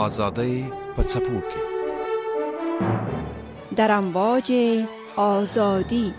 آزادی په څپو کې در امواج آزادی.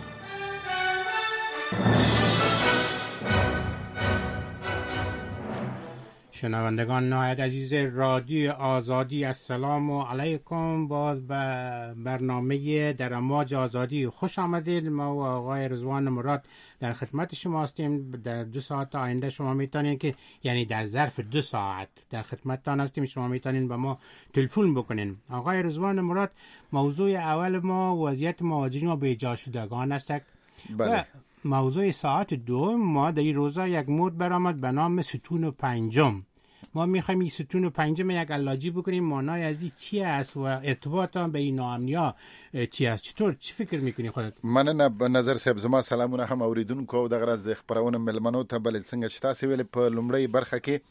شنوندگان نهایت عزیز رادیو آزادی، السلام علیکم. باز به برنامه در امواج آزادی خوش آمدید. ما و آقای رضوان مراد در خدمت شما هستیم. در 2 ساعت آینده شما میتونید که یعنی در ظرف 2 ساعت در خدمتتان هستیم. شما میتونید به ما تلفن بکنین. آقای رضوان مراد، موضوع اول ما وضعیت مهاجرین و بیجا شدگان است. بله. موضوع ساعت 2 ما در این روزا یک مورد برآمد به نام ستون پنجم. ما میخوایم این ستون پنجم یک علاجی بکنیم. معنای از این چی است و ارتباط به این ناامنیا چی است؟ چطور چی فکر میکنی خودت؟ مننه به نظر صاحب. زما سلامونه هم اوریدونکو او د غرض د خبرونه ملمنو ته بل څنګه چې تاسو ویل په لومړی برخه کې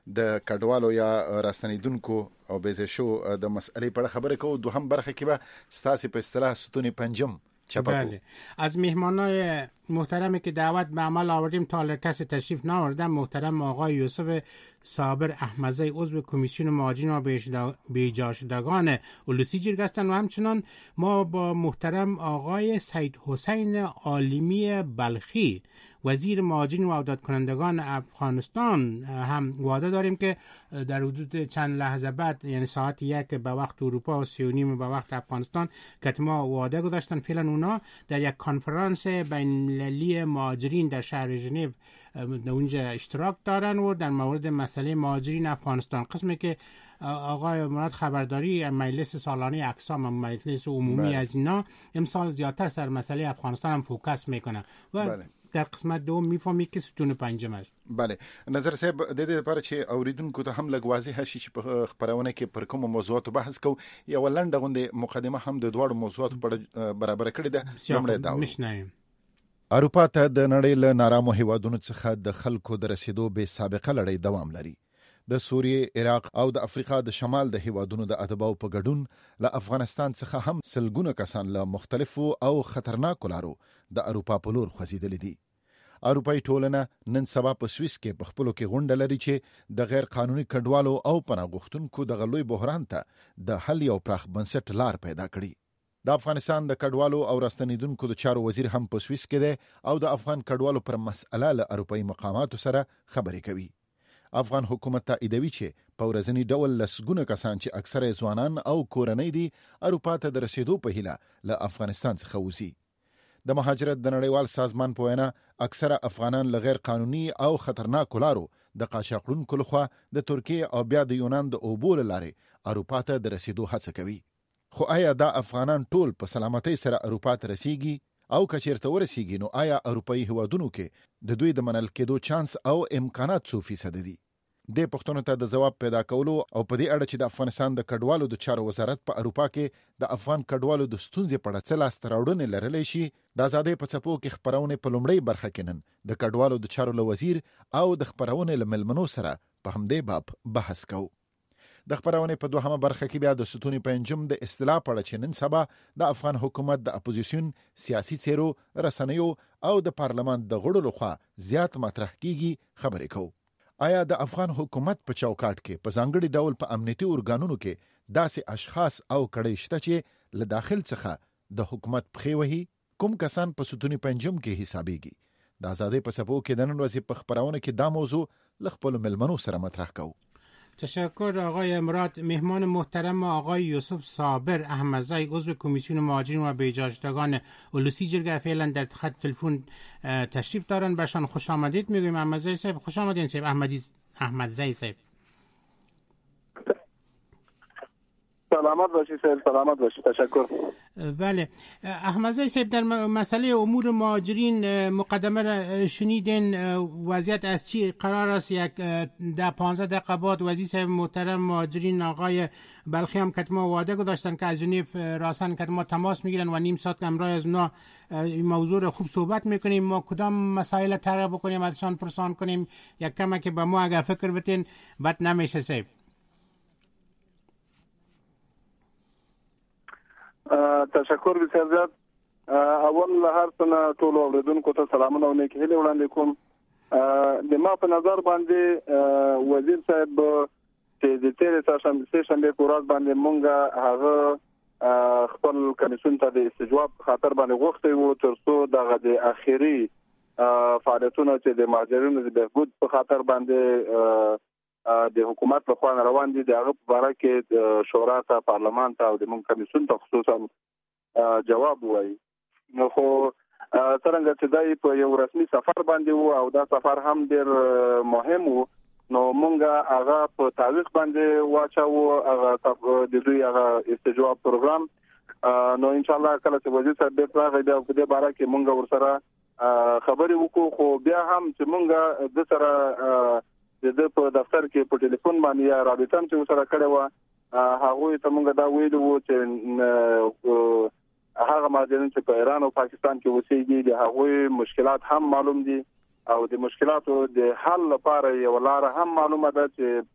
د کډوالو یا راستنیدونکو او بیزشو د مسئلې په خبره کوو. دوهم برخه کې به تاسو په اصطلاح ستون پنجم چپا. بله. از مهمانای محترمی که دعوت به عمل آوردیم تا کسی تشریف نآوردن، محترم آقای یوسف صابر احمدزی عضو کمیسیون مهاجرین و بیجا شدگان اولوسی جرگه هستند و همچنان ما با محترم آقای سید حسین عالمی بلخی وزیر مهاجرین و عودت کنندگان افغانستان هم وعده داریم که در حدود چند لحظه بعد، یعنی ساعت 1 به وقت اروپا و 3:30 به وقت افغانستان، که ما وعده گذاشتن فعلا اونا در یک کنفرانس بین المللی مهاجرین در شهر ژنو اونجا اشتراک دارن و در مورد مسئله مهاجرین افغانستان، قسمی که آقای مراد خبرداری مجلس سالانه اقسام مجلس عمومی از اینا امسال زیادتر سر مسئله افغانستان هم فوکس میکنه و بله. در قسمت دوم میفهمی که ستون پنجم است. بله. نظر صاحب د دې لپاره چې اوریدونکو ته هم لږ واضح شي چې په خبرونه کې پر کوم موضوعاتو بحث کوو. یو لنډه غونډه مقدمه هم د دوړو موضوعاتو په برابر کړې ده. لومړی دا مشنایم اروپا ته د نړۍ له نارامو هیوادونو څخه د خلکو د رسیدو به سابقه لړۍ دوام لري. د سوریې، عراق او د افریقا د شمال د هیوادونو د ادباو په ګډون له افغانستان څخه هم سلګونه کسان له مختلفو او خطرناکو لارو د اروپا په لور خوځېدلي دي. اروپایي ټولنه نن سبا په سویس کې په خپلو کې غونډه لري چې د غیر قانوني کډوالو او پناه غوښتونکو د غلوی بحران ته د حل یو پراخ بنسټ لار پیدا کړي. د افغانستان د کډوالو او راستنیدونکو د چارو وزیر هم په سویس کې دی او د افغان کډوالو پر مسأله له اروپایي مقاماتو سره خبرې کوي. افغان حکومت تاییدوي چې په ورځني ډول لسګونه کسان چې اکثره ځوانان او کورنۍ دي اروپا ته د رسیدو په هیله له افغانستان څخه وځي. د مهاجرت د نړیوال سازمان په وینا اکثره افغانان له غیر قانوني او خطرناکو لارو د قاچاقونکو لخوا د ترکیه او بیا د یونان د اوبو له لارې اروپا ته د رسیدو هڅه کوي. خو آیا دا افغانان ټول په سلامتۍ سره اروپا ته رسیږي او که چیرته ورسیږي نو آیا اروپایي هیوادونو کې د دوی د منل کېدو چانس او امکانات څو فیصد دي؟ دې پوښتنو ته د ځواب پیدا کولو او په دې اړه چې د افغانستان د کډوالو د چارو وزارت په اروپا کې د افغان کډوالو د ستونزې په اړه څه لاسته راوړنې لرلی شي، د ازادۍ په څپو کې خپرونې په لومړۍ برخه کې نن د کډوالو د چارو له وزیر او د خپرونې له ملمنو سره په همدې باب بحث کوو. د خبرونه په دوهمه برخه کې بیا د ستون پنجم د اصطلاح په اړه چې نن سبا د افغان حکومت د اپوزیسیون سیاسي څیرو، رسنیو او د پارلمان د غړو لخوا زیات مطرح کیږي خبرې کوو. آیا د افغان حکومت په چوکاټ کې په ځانګړي ډول په امنیتي ارګانونو کې داسې اشخاص او کړۍ شته چې له داخل څخه د حکومت پښې وهي؟ کوم کسان په ستون پنجم کې حسابيږي؟ د ازادۍ په څپو کې د نن ورځې په خبرونه کې دا موضوع له خپلو ملمنو سره مطرح کوو. تشکر آقای مراد. مهمان محترم آقای یوسف صابر احمدزی عضو کمیسیون مهاجرین و بیجا شدگان اولوسی جرگه فعلا در خط تلفن تشریف دارن. برشان خوش آمدید میگویم. احمدزی صاحب خوش آمدین. صاحب احمدزی صاحب سلامت باشید. سلامت باشید. تشکر. بله احمدزی صاحب، در مسئله امور مهاجرین مقدمه را شنیدین. وضعیت از چی قرار است؟ یک 10-15 دقیقه بعد وزیر صاحب محترم مهاجرین آقای بلخی هم که ما وعده گذاشتن که از ژنو راسن که ما تماس میگیرن و نیم ساعت امروز از اونا این موضوع رو خوب صحبت میکنیم. ما کدام مسائل طرح بکنیم ازشان پرسان کنیم؟ یک کمی که به ما اگه فکر بتین بد نمیشه صاحب. تشکر بسیار زیات. اول له هر څه نه ټول اوریدونکو ته سلامونه او نیک هیلې وړاندې کوم. د ما په نظر باندې وزیر صاحب چې د تیرې شنبې په ورځ باندې مونږ هغه خپل کمیسیون ته د استجواب خاطر باندې غوښتي وو ترڅو دغه د اخیری فعالیتونه چې د مهاجرینو د بهبود په خاطر باندې د حکومت په خوا روان دي د هغه په اړه کې شورا ته پارلمان ته او د مونږ کمیسیون ته خصوصا جواب وایي. نو خو څنګه چې دای په یو رسمي سفر باندې وو او دا سفر هم ډیر مهم وو نو مونږ هغه په تاریخ باندې واچو هغه د دوی هغه استجواب پروګرام نو ان شاء الله کله چې وزیر صاحب به راغی دا په دې باره کې مونږ ورسره خبرې وکړو خو بیا هم چې مونږ د سره د په دفتر کې په ټلیفون باندې یا رابطه هم چې سره کړې و هغه ته مونږ دا ویلو چې هغه مهاجرین چې په ایران او پاکستان کې اوسېږي د هغوی مشکلات هم معلوم دي او د مشکلاتو د حل لپاره یو لار هم معلومه ده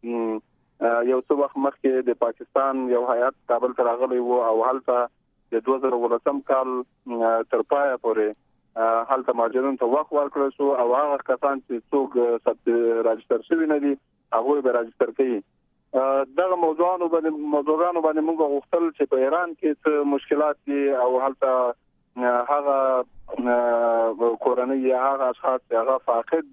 چې یو څو وخت مخکې د پاکستان یو هیئت کابل ته راغلی و او هلته د 2019 کال تر پایه پورې هلته مهاجرین ته وخت ورکړل شو او هغه کسان چې څوک راجستر شوي نه دي هغه به راجستر کړي دغه موضوعانو باندې موږ غوښتل چې په ایران کې څه مشکلات دي او هلته هغه کورنۍ یا هغه اشخاص چې هغه فاقد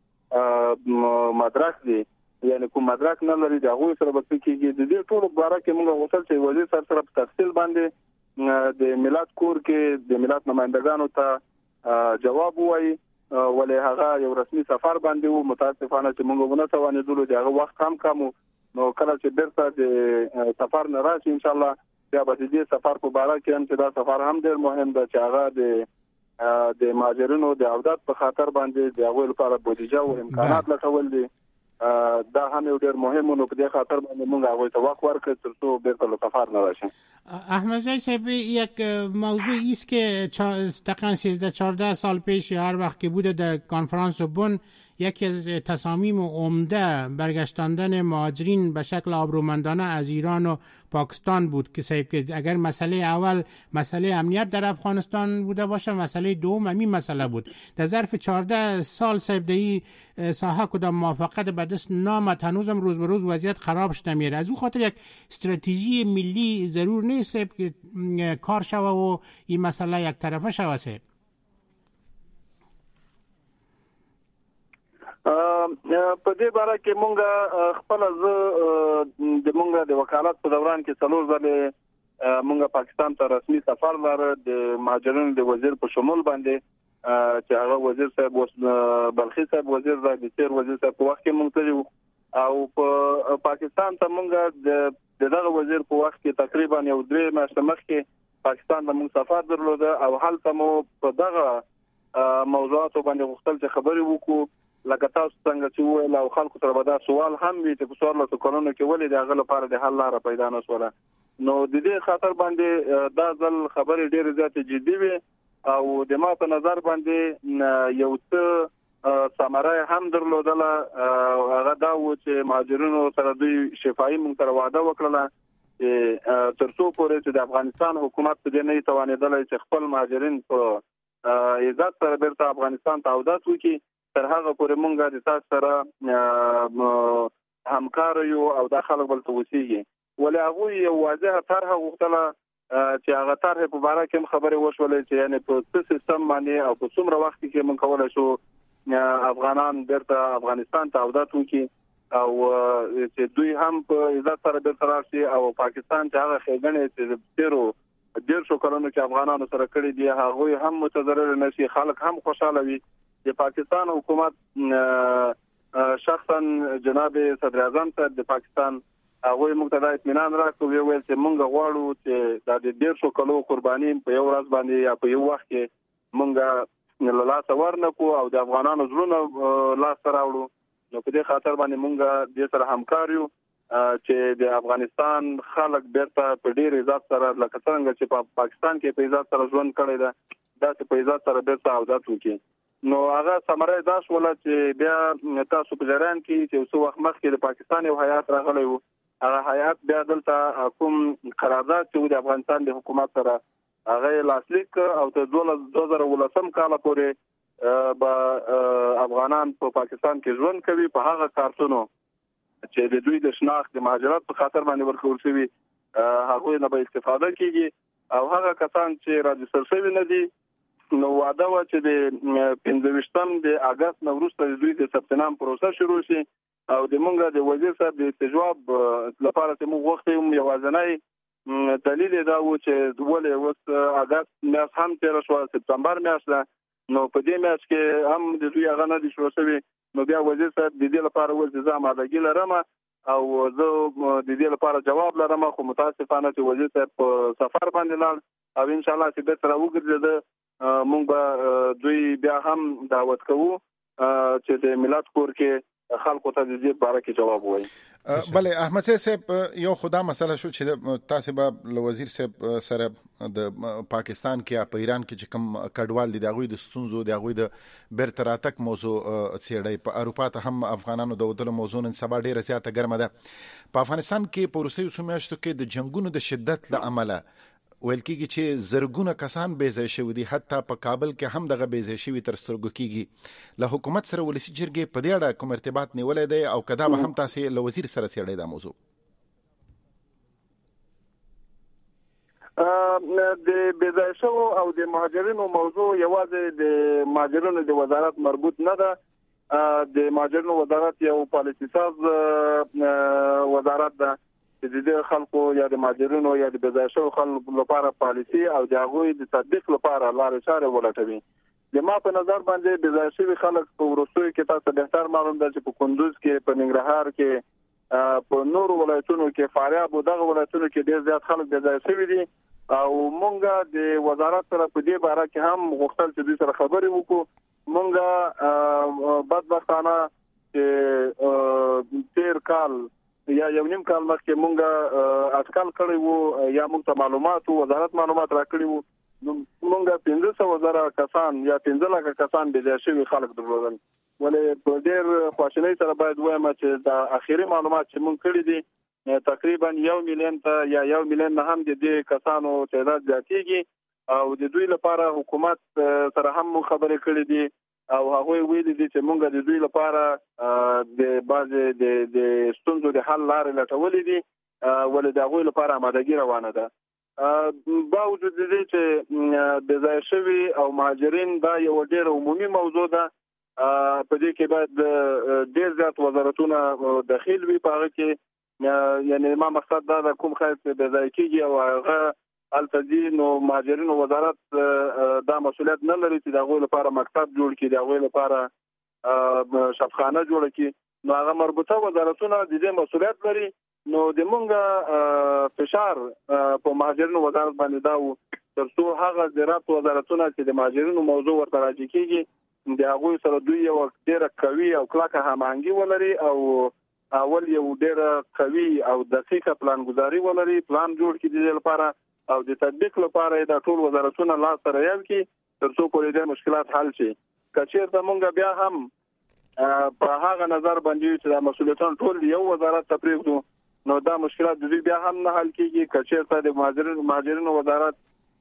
دي مدرک دي یعنی کوم مدرک نه لري دا هغه سره به کېږي د دې ټول باره کې موږ غوښتل چې وزیر سره په تفصیل باندې د ملت کور کې د ملت نمائندگانو ته جواب وایي ولې هغه یو رسمي سفر باندې وو متاسفانه چې موږ ونه توانېدلو د هغه وخت هم کمو نو کله چې بیرته د سفر نه راشي ان شاء الله بیا به د دې سفر په اړه کې هم چې دا سفر هم ډېر مهم دی چې هغه د مهاجرینو د عودت په خاطر باندې د هغوی لپاره بودیجه او امکانات لټول دي دا هم یو ډېر مهم نو په دې خاطر باندې موږ هغوی ته وخت ورکړ ترڅو بیرته له سفر نه راشي. احمدزی صاحب یک موضوعی است که تقریبا 13-14 سال پیش هر وقت که بوده در کنفرانس بن یکی از تصامیم عمده برگشتاندن مهاجرین به شکل آبرومندانه از ایران و پاکستان بود که صاحب که اگر مسئله اول مسئله امنیت در افغانستان بوده باشه مسئله دوم همین مسئله بود در ظرف 14 سال صاحب دهی ساحه کدام موافقت به دست نامد هنوزم روز به روز وضعیت خراب شده میره از او خاطر یک استراتژی ملی ضرور نیست صاحب که کار شوه و این مسئله یک طرفه شوه صاحب. په دې باره کې مونږ خپل د مونږ د وکالت په دوران کې څلور ځله مونږ پاکستان ته رسمي سفر لاره د مهاجرینو د وزیر په شمول باندې چې هغه وزیر صاحب بلخي صاحب وزیر د تیر وزیر صاحب په وخت کې مونږ ته او په پاکستان ته مونږ دغه وزیر په وخت کې تقریبا یو 2 میاشتې مخکې پاکستان ته مونږ سفر درلوده او هلته مو په دغه موضوعاتو باندې غوښتل چې خبرې وکړو لکه تاسو څنګه چې ویل او خلکو سره به دا سوال هم وي چې په سوال له کولونو کې ولې د هغه لپاره د حل لاره پیدا نه شوله نو د دې خاطر باندې دا ځل خبرې ډېرې زیاتې جدي وي او د ما په نظر باندې یو څه ثمره هم درلودله هغه دا و چې مهاجرینو سره دوی شفاهي موږ سره وعده وکړله چې تر څو پورې چې د افغانستان حکومت په دې نه توانېدلی چې خپل مهاجرین په عزت سره بیرته افغانستان ته عودت وکړي تر هغه پورې مونږ د تاسو سره همکار یو او د خلک بل توسيږي ولې هغه یو واضحه طرح غوښتله چې هغه طرح په اړه کوم خبره وشولې چې یعنی په څه سیستم باندې او په څومره وخت کې مونږ کولای شو افغانان بیرته افغانستان ته عودت وکړي او چې دوی هم په عزت سره بیرته راشي او پاکستان چې هغه خېګنې چې تیرو ډېر شو کلونو کې افغانانو سره کړی دي هغه هم متضرر نشي خلک هم خوشاله وي د پاکستان حکومت شخصا جناب صدر اعظم صاحب د پاکستان هغه موږ ته د اطمینان راکوي ویل چې موږ غواړو چې د 150 کلو قرباني په یو ورځ باندې یا په یو وخت کې موږ له لاس ورنکو او د افغانانو زړونو لاس راوړو نو په دې خاطر باندې موږ د سره همکار یو چې د افغانستان خلک بیرته په ډیر عزت سره لکه څنګه چې په پاکستان کې په عزت سره ژوند کړی دا چې په عزت سره بیرته عودت وکړي نو هغه ثمره دا شوله چې بیا تاسو په جریان کې چې څو وخت مخکې د پاکستان یو هیئات راغلی و هغه هیئات بیا دلته کوم قرارداد چې د افغانستان د حکومت سره هغه لاسلیک او تر 2019 کال پورې به افغانان په پاکستان کې ژوند کوي په هغه کارتونو چې د دوی د شناخت د مهاجرت په خاطر باندې ورکول شوی هغه نه به استفاده کیږي او هغه کسان چې راجستر شوی نه دي نو واده و چې د 15 د اگست نو وروسته د دوی د ثبت نام پروسه شروع شي او د مونږه د وزیر صاحب د استجواب لپاره چې موږ وخت یې یوازنۍ دلیل دا و چې ولې وس اگست میاشت هم تیر شو سپتمبر میاشت نو په دې میاشت کې هم د دوی هغه نه دي شروع شوی نو بیا وزیر صاحب د دې لپاره ول ځا مادګی لرم او زه د دې لپاره جواب لرم خو متاسفانه چې وزیر صاحب په سفر باندې لاړ او ان شاء الله چې به تر وګرځي مونږ به دوی بیا هم دعوت کوو چې د ملت کور کې خلکو ته د دې باره کې جواب وایي. بله احمد صاحب یو خدا مسله شو چې تاسو به وزیر صاحب سره د پاکستان کې په ایران کې چې کوم کډوال دي دغه د ستونزو دغه د برتراتک موضوع څېړي په اروپا ته هم افغانانو د ودلو موضوع نن سبا ډیره زیاته ګرمه ده. په افغانستان کې په روسي میاشتو کې د جنگونو د شدت له امله ویل کېږي چې زرګونه کسان بیځای شوي دي حتی په کابل کې هم دغه بیځای شوي تر سترګو کېږي. له حکومت سره ولسي جرګې په دې اړه کوم ارتباط نیولی دی او کدا به هم تاسې له وزیر سره څېړئ دا موضوع؟ د بیځای شوو او د مهاجرینو موضوع یوازې د مهاجرینو د وزارت مربوط نه ده. د مهاجرینو وزارت یو پالیسي ساز وزارت ده چې د خلکو یا د مهاجرینو یا د بیځای شوو خلکو لپاره پالیسي او د هغوی د تطبیق لپاره لارې چارې ولټوي. د ما په نظر باندې بیځای شوي خلک په وروستیو کې تاسو بهتر معلوم ده چې په کندوز کې په ننګرهار کې په نورو ولایتونو کې فاریاب او دغه ولایتونو کې ډېر زیات خلک بیځای شوي دي او مونږ د وزارت سره په دې باره کې هم غوښتل چې دوی سره خبرې وکړو. مونږ بدبختانه چې تیر کال یا یو نیم کال مخکې مونږه اټکل کړی وو یا مونږ ته معلومات وزارت معلومات راکړي وو مونږه 15,000 کسان یا 15 لک کسان بیځای شوي خلک درلودل. ولې په ډېر خواشینۍ سره باید وایم چې د اخیری معلومات چې مونږ کړی دي تقریبا 1 میلیون ته یا 1 میلیون نه هم د دې کسانو تعداد زیاتېږي او د دوی لپاره حکومت سره هم خبرې کړې دي او هغه ویلي دي چې مونږ د دوی لپاره د بعضې د ستونزو د حل لارې لټولې دي ولې د هغوی لپاره آمادګي روانه ده. باوجود دې چې بیځای شوي او مهاجرین دا یو ډېر عمومي موضوع ده په دې کې باید ډېر زیات وزارتونه دخیل وي په هغه کې یعنی ما مقصد دا د کوم خلک بیځای کېږي او هغه التدی نو مهاجرینو وزارت دا مسؤلیت نه لري چې د هغوی لپاره مکتب جوړ کړي د هغوی لپاره شفخانه جوړ کړي نو هغه مربوطه وزارتونه د دې مسؤلیت لري. نو د مونږه فشار په مهاجرینو وزارت باندې دا و ترڅو هغه زراعت وزارتونه چې د مهاجرینو موضوع ورته راځي کېږي د هغوی سره دوی یو ډېره قوي او کلکه هماهنګي ولري او اول یو ډېره قوي او دقیقه پلانګذاري ولري پلان جوړ کړي د دې لپاره او د تطبیق لپاره د ټول وزارتونو لاس سره یو کې ترڅو پورې د مشکلات حل شي. کچېرته مونږ بیا هم په هغه نظر باندې چې د مسؤلیتونو ټول یو وزارت ته پرېږدو نو دا مشکلات د دوی بیا هم نه حل کېږي. کچېرته د مهاجرینو وزارت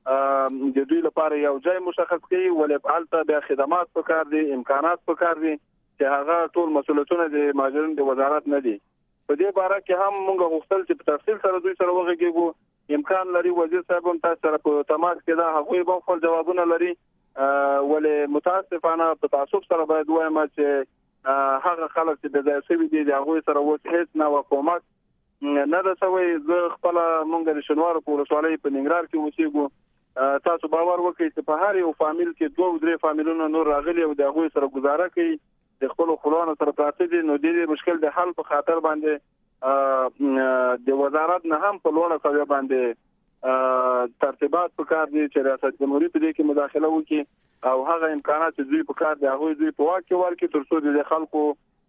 د دوی لپاره یو ځای مشخص کړي ولې هلته بیا خدمات پکار دي امکانات پکار دي چې هغه ټول مسؤلیتونه د مهاجرینو د وزارت نه دي. په دې باره کې هم مونږ غوښتل چې په تفصیل سره دوی سره وغږیږو. امکان لري وزیر صاحب هم تاسو سره په تماس کې دا هغوی به خپل جوابونه لري ولې متاسفانه په تعصب سره باید وایم چې هغه خلک چې بیځای شوي دي د هغوی سره اوس هیڅ نه کومک نه ده شوی. زه خپله مونږ د شنوارو په ولسوالۍ په ننګرهار کې اوسېږو. تاسو باور وکړئ چې په هر یو فامیل کې 2-3 فامیلونه نور راغلي او د هغوی سره ګزاره کوي د خپلو خپلوانو سره پراته دي. نو د دې مشکل د حل په خاطر باندې د وزارت نه هم په لوړه سویه باندې ترتیبات پکار دي چې ریاست جمهوریت په دې کې مداخله وکړي او هغه امکانات چې دوی پکار دي هغوی دوی په واک کې ورکړي ترڅو د خلکو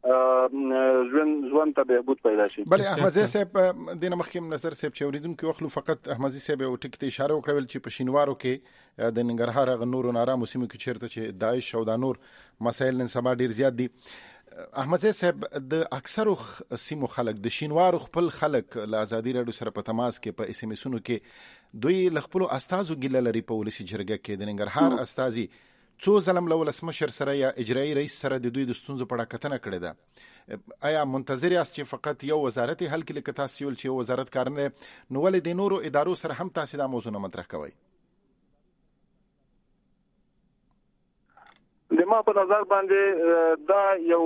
ژوند ته بهبود پیدا شي. بله احمدزی صاحب دینه مخکې نظر صاحب چې اوریدونکو وخلو فقط احمدزی صاحب یو ټکي ته اشاره وکړل چې په شینوارو کې د ننګرهار هغه نورو نارامو سیمو کې چیرته چې داعش او د نور مسایل نن سبا ډیر زیات دي. احمدزی صاحب د اکثرو سیمو خلک د شینوارو خپل خلک له ازادي راډیو سره په تماس کې په اس ام اسونو کې دوی له خپلو استازو ګیله لري په ولسي جرګه کې د ننګرهار استازي څو ځلم له ولسمشر سره یا اجرایي رئیس سره د دوی د ستونزو په اړه کتنه کړې ده. آیا منتظر یاست چې فقط یو وزارت حل کړي؟ که تاسو ویل چې یو وزارت کار نه نو ولې د نورو ادارو سره هم تاسو دا موضوع مطرح کوئ؟ د ما په نظر باندې دا یو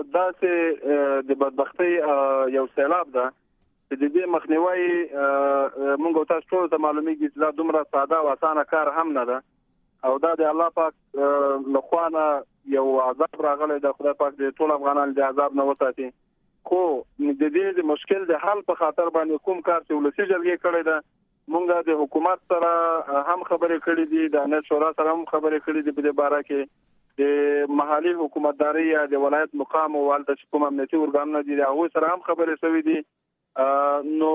داسې د بدبختی یو سیلاب ده چې د دې مخنیوي موږ تاسو ټول ته معلومیږي چې دا دومره ساده او اسانه کار هم نه ده او دا د الله پاک لخوانه یو عذاب راغلی د خدای پاک د ټول افغانانو د عذاب نه وساتي. خو د دې د مشکل د حل په خاطر باندې کوم کار چې ولسی جرګې کړی ده موږ د حکومت سره هم خبرې کړې دي، د امنیت شورا سره هم خبرې کړې دي په دې باره کې، د محلي حکومتداري یا د ولایت مقام او ولایت حکومت امنیتي ارګانونه دي هغه سره هم خبرې شوې دي. نو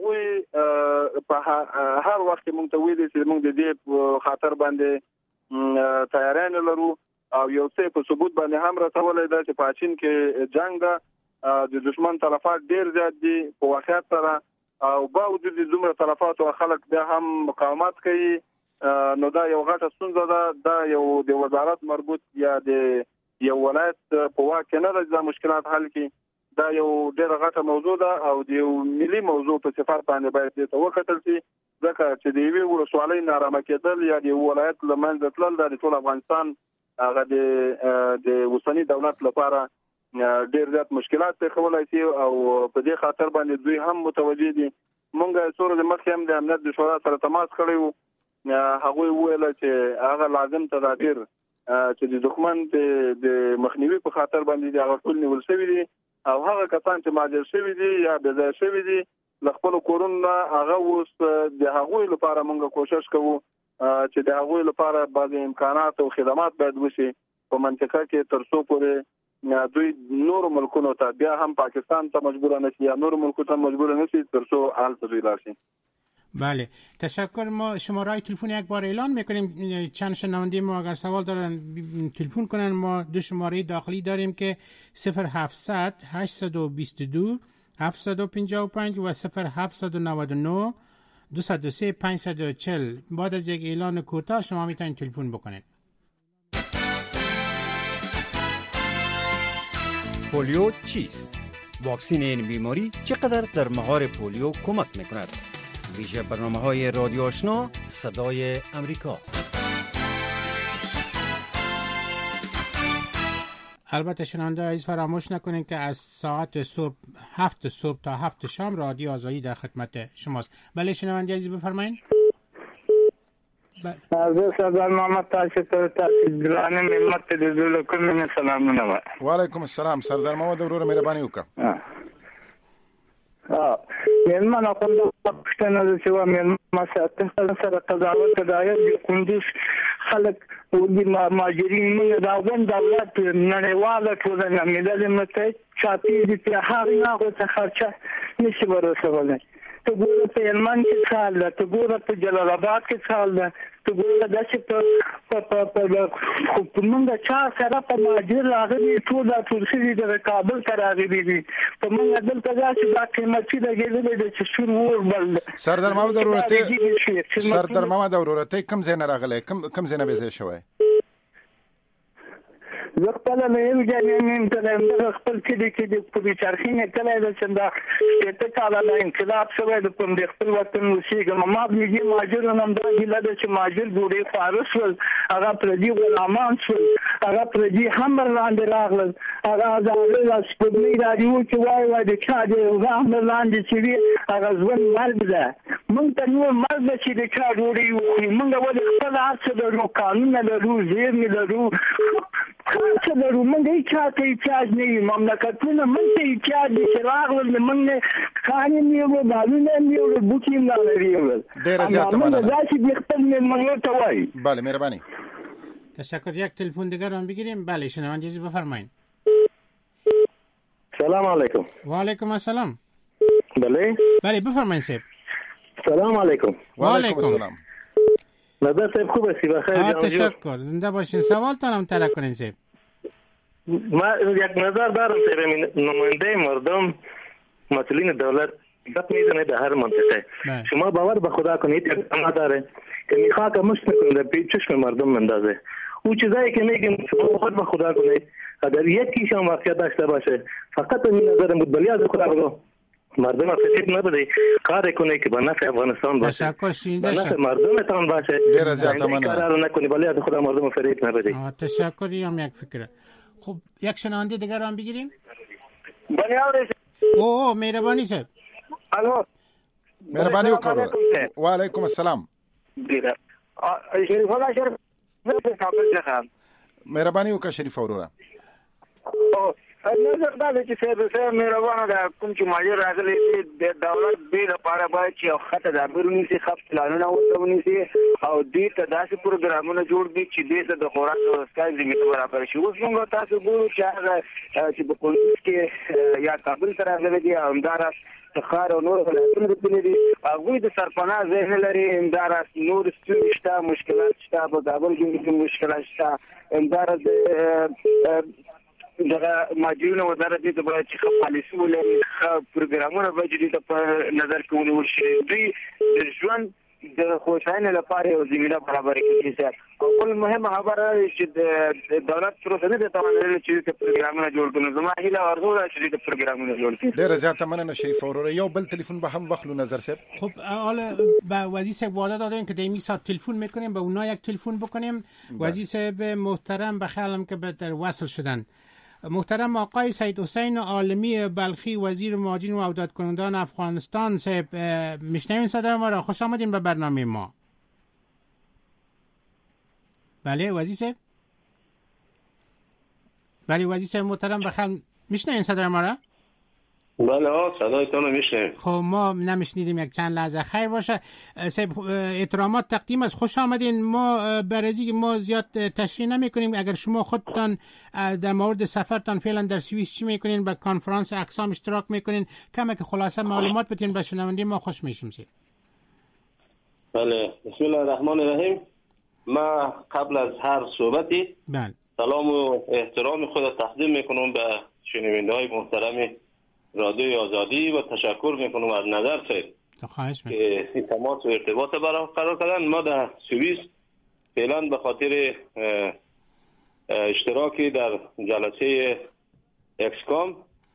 هغه په هر وخت موږ ته ویلي چې موږ د دې خاطر باندې تیاران لرو او یو څه په ثبوت باندې هم رسولای دا چې په چین کې جنگ ده، د دشمن طرفات ډیر زیات دي په واقعیت سره او باوجود د دومره طرفات او خلک بیا هم مقاومت کوي. نو دا یو غټه ستونزه ده، دا یو د وزارت مربوط یا د یو ولایت په واقع نه د مشکلات حل کی، دا یو ډېر غټه موضوع ده او د یو ملي موضوع په صفات باندې باید د وکتل شي، ځکه چې د یوې ولسوالۍ نارامه کېدل یا د ولایت لمنځه تلل د ټول افغانستان هغه د اوسنی دولت لپاره ډېر زیات مشکلات پیښولای شي او په دې خاطر باندې دوی هم متوجه دي. مونږ څوره د مخکې هم د امنیت د شورا سره تماس کړی وو، هغه ویل چې هغه لازم تدابیر چې د دښمن د مخنیوي په خاطر باندې هغه ټول نیول شوی دي او هغه کسان چې ماجر شوی دي یا بې ځای شوی دي له خپل کورونو هغه اوس د هغوی لپاره موږ کوشش کوو چې د هغوی لپاره بعض امکانات او خدمات باید وشي په منطقه کې تر څو پورې دوی نور ملکونو ته بیا هم پاکستان ته مجبور نشي یا نور ملکونو ته مجبور نشي تر څو حال ته راشي. بله تشکر. ما شماره تلفن یک بار اعلان میکنیم، چند شنونده ما اگر سوال دارن تلفن کنن. ما دو شماره داخلی داریم که 0700 822 755 و 0799 203 540. بعد از یک اعلان کوتاه شما میتونید تلفن بکنید. پولیو چیست؟ واکسین این بیماری چقدر در مهار پولیو کمک میکند؟ ویژه برنامه‌های رادیو آشنا صدای امریکا. البته شنونده عزیز فراموش نکنید که از ساعت صبح 7 صبح تا 7 شام رادیو آزادی در خدمت شماست. بله شنونده عزیز بفرمایید. زه سردار محمد تاسو ته ګرانه ملت د زړه کوم سلامونه وایم. وعلیکم السلام سردار محمد وروره مهرباني وکړه. مېلمانه کوم د پښتنو د سیوا مېلمانه سره تداوت کړای کندوز خلک او د ماجرین موږ دا وند دولت نړیواله ټولنه ملل متحد چاپی دي په هر یو څه خرچه نشي ورسولای. ته ګوره په هلمند کې څال ده، ته ګوره په جلال آباد کې څال ده، ته ګوره داسې په موږ چا سره په ماجر راغلي ټول شوي د کابل ته راغلي دي په موږ دلته داسې دا قیمتي لګېدلی دی چې سور اور بل. سردار محمد وروره ته کوم ځای نه راغلی، کوم ځای نه بې ځای شوی؟ زه خپله له یو ځای نه یم تللی، همدغه خپل کلي کې د پولي چرخي نه تللی ده چې دا شپېته کاله د انقلاب شوی ده، په همدې خپل وطن اوسېږم. ما نږدې مهاجرو نه همدا ګیله ده چې مهاجر ډوډۍ خواره شول، هغه پردي غلامان شول، هغه پردي حمل لاندې راغلل، هغه د هغې سپوږمۍ راډیو کې وایي د چا د هغه حمل لاندې چې وي هغه ژوند مرګ ده. موږ ته نور مرګ ده چې د چا ډوډۍ وخوري. موږ ولې خپل هر څه لرو، قانونه لرو، زېرمې لرو، هر څه لرو. موږ هېچا ته احتیاج نه یو، مملکتونه موږ ته احتیاج دي چې راغلل موږ نه کانې مې یوړل، بالونه مې یوړل، بوټي مې لرې یوړل. ډېره زیاته مننه. داسې دې خپل مېلمنو ته وایي. بله مهرباني. تشکر. یک تلفن دیگر هم بگیریم. بله شنونده عزیز بفرمایید. سلام علیکم. و علیکم السلام. بله بفرمایید صاحب. سلام علیکم. و علیکم السلام. نظر صاحب خوب هستی بخیر؟ تشکر. زنده باشین. سوالتان هم طرح کنین صاحب. ما یک نظر دارم صاحب، نماینده مردم مسئولین دولت دست میزنه به هر منطقه. شما باور به خدا کنید اقدام نداره که میخواد که مشت میکنه به چشم مردم مندازه. او چیزایی که میگیم خود به خدا کنید. اگر یکیش هم واقعیت داشته باشه فقط این نظر بود، ولی از خدا بگو مردم فکر نبوده کار کنه که به نفع افغانستان باشه، تشکر شینده به نفع مردمتان باشه. ډیر زیاته مننه. کار نکنی ولی از خدا مردم فریب نبوده. تشکر. هم یک فکره. خب یک شنونده دیگر هم بگیریم. بنیاد اوه مهربانی صاحب. الو مهرباني وکړه. وعلیکم السلام. شریف الله شریف کابل څخه مهرباني وکړه شریف وروره. نظر دا دی چې سیاسي مهربانه ده کوم چې ماجر راغلي د دولت به لپاره باید چې یو خط تدابیرونه سي خپل پلانونه ونیسي او دې ته داسې پروګرامونه جوړ دي چې دې ته د خوراک او اسکای زمینه برابر شي. اوس موږ تاسو ګورو چې هغه چې په کندوز کې یا کابل ته راغلي دي او همداراز تخار او نور ولایتونه دي دي هغوی د سرپناه ذهن لري، همداراز نور ستونزې شته، مشکلات شته، په کابل کې مشکلات شته، همداراز دغه ماجرونه وزارت دې ته باید چې ښه پالیسي ولري، ښه پروګرامونه باید دې ته په نظر کې ونیول شي، دوی د ژوند د خوشحالۍ لپاره یو زمینه برابره کړي. او بل مهمه خبره چې د دولت پروسه نه ده توانایي چې د پروګرامونه جوړ کړي. زما هیله ارزو ده چې د پروګرامونه جوړ کړي. ډیر زیاته مننه شریف وروره. یو بل تلیفون به هم بخلو نظر صاحب. خب حالا با وزیر صاحب وعده دادن که دیمی ساعت تلفن میکنیم، به اونا یک تلفن بکنیم. وزیر صاحب محترم بخیالم که بهتر وصل شدن. محترم آقای سید حسین عالمی بلخی وزیر مهاجرین و عودت کنندگان افغانستان صاحب، میشنوین صدای ما را؟ خوش آمدین به برنامه ما. بله وزیر صاحب. بله وزیر صاحب محترم بخیر، میشنوین صدای ما را؟ بله صدایتون رو میشنویم. خب ما نمیشنیدیم، یک چند لحظه خیر باشه. صاحب احترامات تقدیم از خوش آمدین. ما برای ما زیاد تشریح نمی کنیم، اگر شما خودتان در مورد سفرتان فعلا در سوئیس چی میکنین، به کنفرانس اقسام اشتراک میکنین، کمی که خلاصه معلومات بتین به شنونده ما خوش میشیم. بله بسم الله الرحمن الرحیم. ما قبل از هر صحبتی سلام و احترام خود تقدیم میکنم به شنونده های محترم رادیو آزادی و تشکر میکنم از نظر که این تماس و ارتباط برقرار کردن. ما در سوئیس فعلا به خاطر اشتراکی در جلسه اکسکام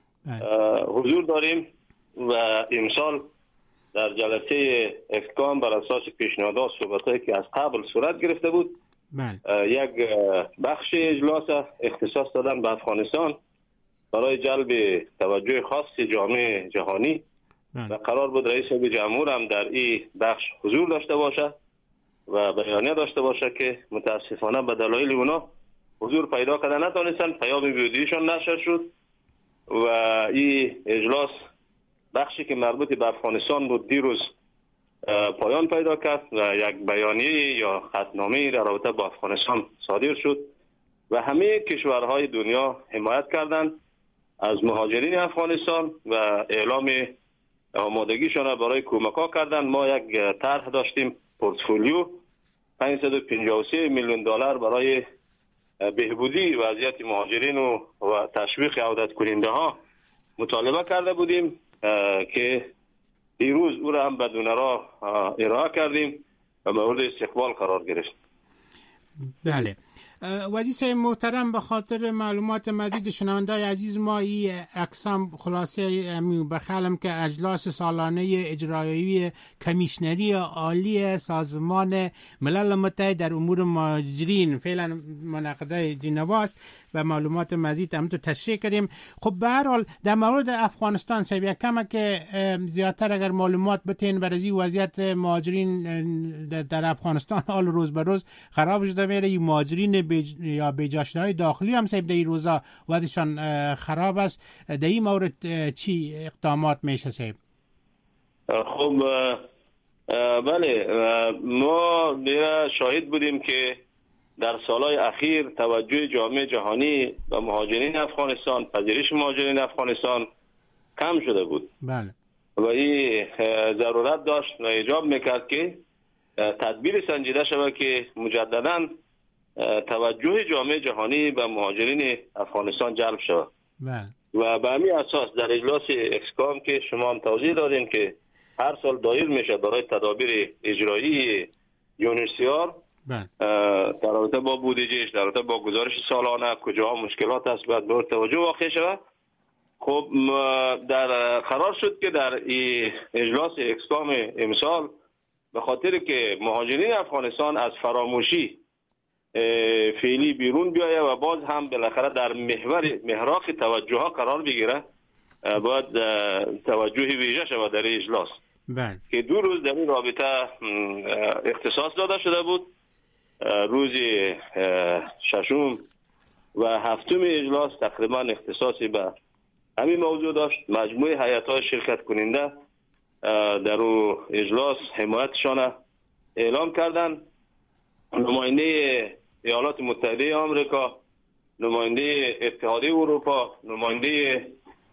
حضور داریم و امسال در جلسه اکسکام بر اساس پیشنهادات صحبتایی که از قبل صورت گرفته بود یک بخش اجلاس اختصاص دادن به افغانستان برای جلب توجه خاص جامعه جهانی و قرار بود رئیس جمهور هم در این بخش حضور داشته باشه و بیانیه داشته باشه که متاسفانه به دلایل اونا حضور پیدا کردن نتونستن، پیام ویدیویشون نشر شد و این اجلاس بخشی که مربوط به افغانستان بود دیروز پایان پیدا کرد و یک بیانیه یا خطنامه در رابطه با افغانستان صادر شد و همه کشورهای دنیا حمایت کردند از مهاجرین افغانستان و اعلام آمادگیشان برای کمک‌ها کردند. ما یک طرح داشتیم، پورتفولیو 553 میلیون دلار برای بهبودی وضعیت مهاجرین و تشویق عودت کننده ها مطالبه کرده بودیم که دیروز او را هم به دونرها ارائه کردیم و مورد استقبال قرار گرفت. بله وزیر صاحب محترم، به خاطر معلومات مزید شنوندای عزیز ما این اقسام خلاصه بخلم که اجلاس سالانه اجرایی کمیشنری عالی سازمان ملل متحد در امور مهاجرین فعلا منعقده جنواست و معلومات مزید هم تو تشریح کردیم. خب به هر حال در مورد افغانستان صاحب یک کم که زیادتر اگر معلومات بتین برای وضعیت مهاجرین در افغانستان حال روز به روز خراب شده میره. این مهاجرین یا بیجاشتهای داخلی هم صاحب در این روزا وضعشان خراب است. در این مورد چی اقدامات میشه صاحب؟ خب بله ما شاهد بودیم که در سالهای اخیر توجه جامعه جهانی و مهاجرین افغانستان، پذیرش مهاجرین افغانستان کم شده بود. بله. و این ضرورت داشت و ایجاب میکرد که تدبیر سنجیده شود که مجددا توجه جامعه جهانی به مهاجرین افغانستان جلب شود. بله. و به همین اساس در اجلاس اکسکام که شما هم توضیح دادین که هر سال دایر میشه برای تدابیر اجرایی یونیسیار در رابطه با بودجهش، در رابطه با گزارش سالانه کجا مشکلات است باید به توجه واقع شود. خب در قرار شد که در اجلاس اکسکام امسال به خاطر که مهاجرین افغانستان از فراموشی فعلی بیرون بیایه و باز هم بالاخره در محراق توجه ها قرار بگیره، باید توجه ویژه شود در اجلاس که 2 روز در این رابطه اختصاص داده شده بود. روز 6 و 7 اجلاس تقریبا اختصاصی به همین موضوع داشت. مجموعه هیئت‌های شرکت کننده در او اجلاس حمایتشان اعلام کردند. نماینده ایالات متحده آمریکا، نماینده اتحادیه اروپا، نماینده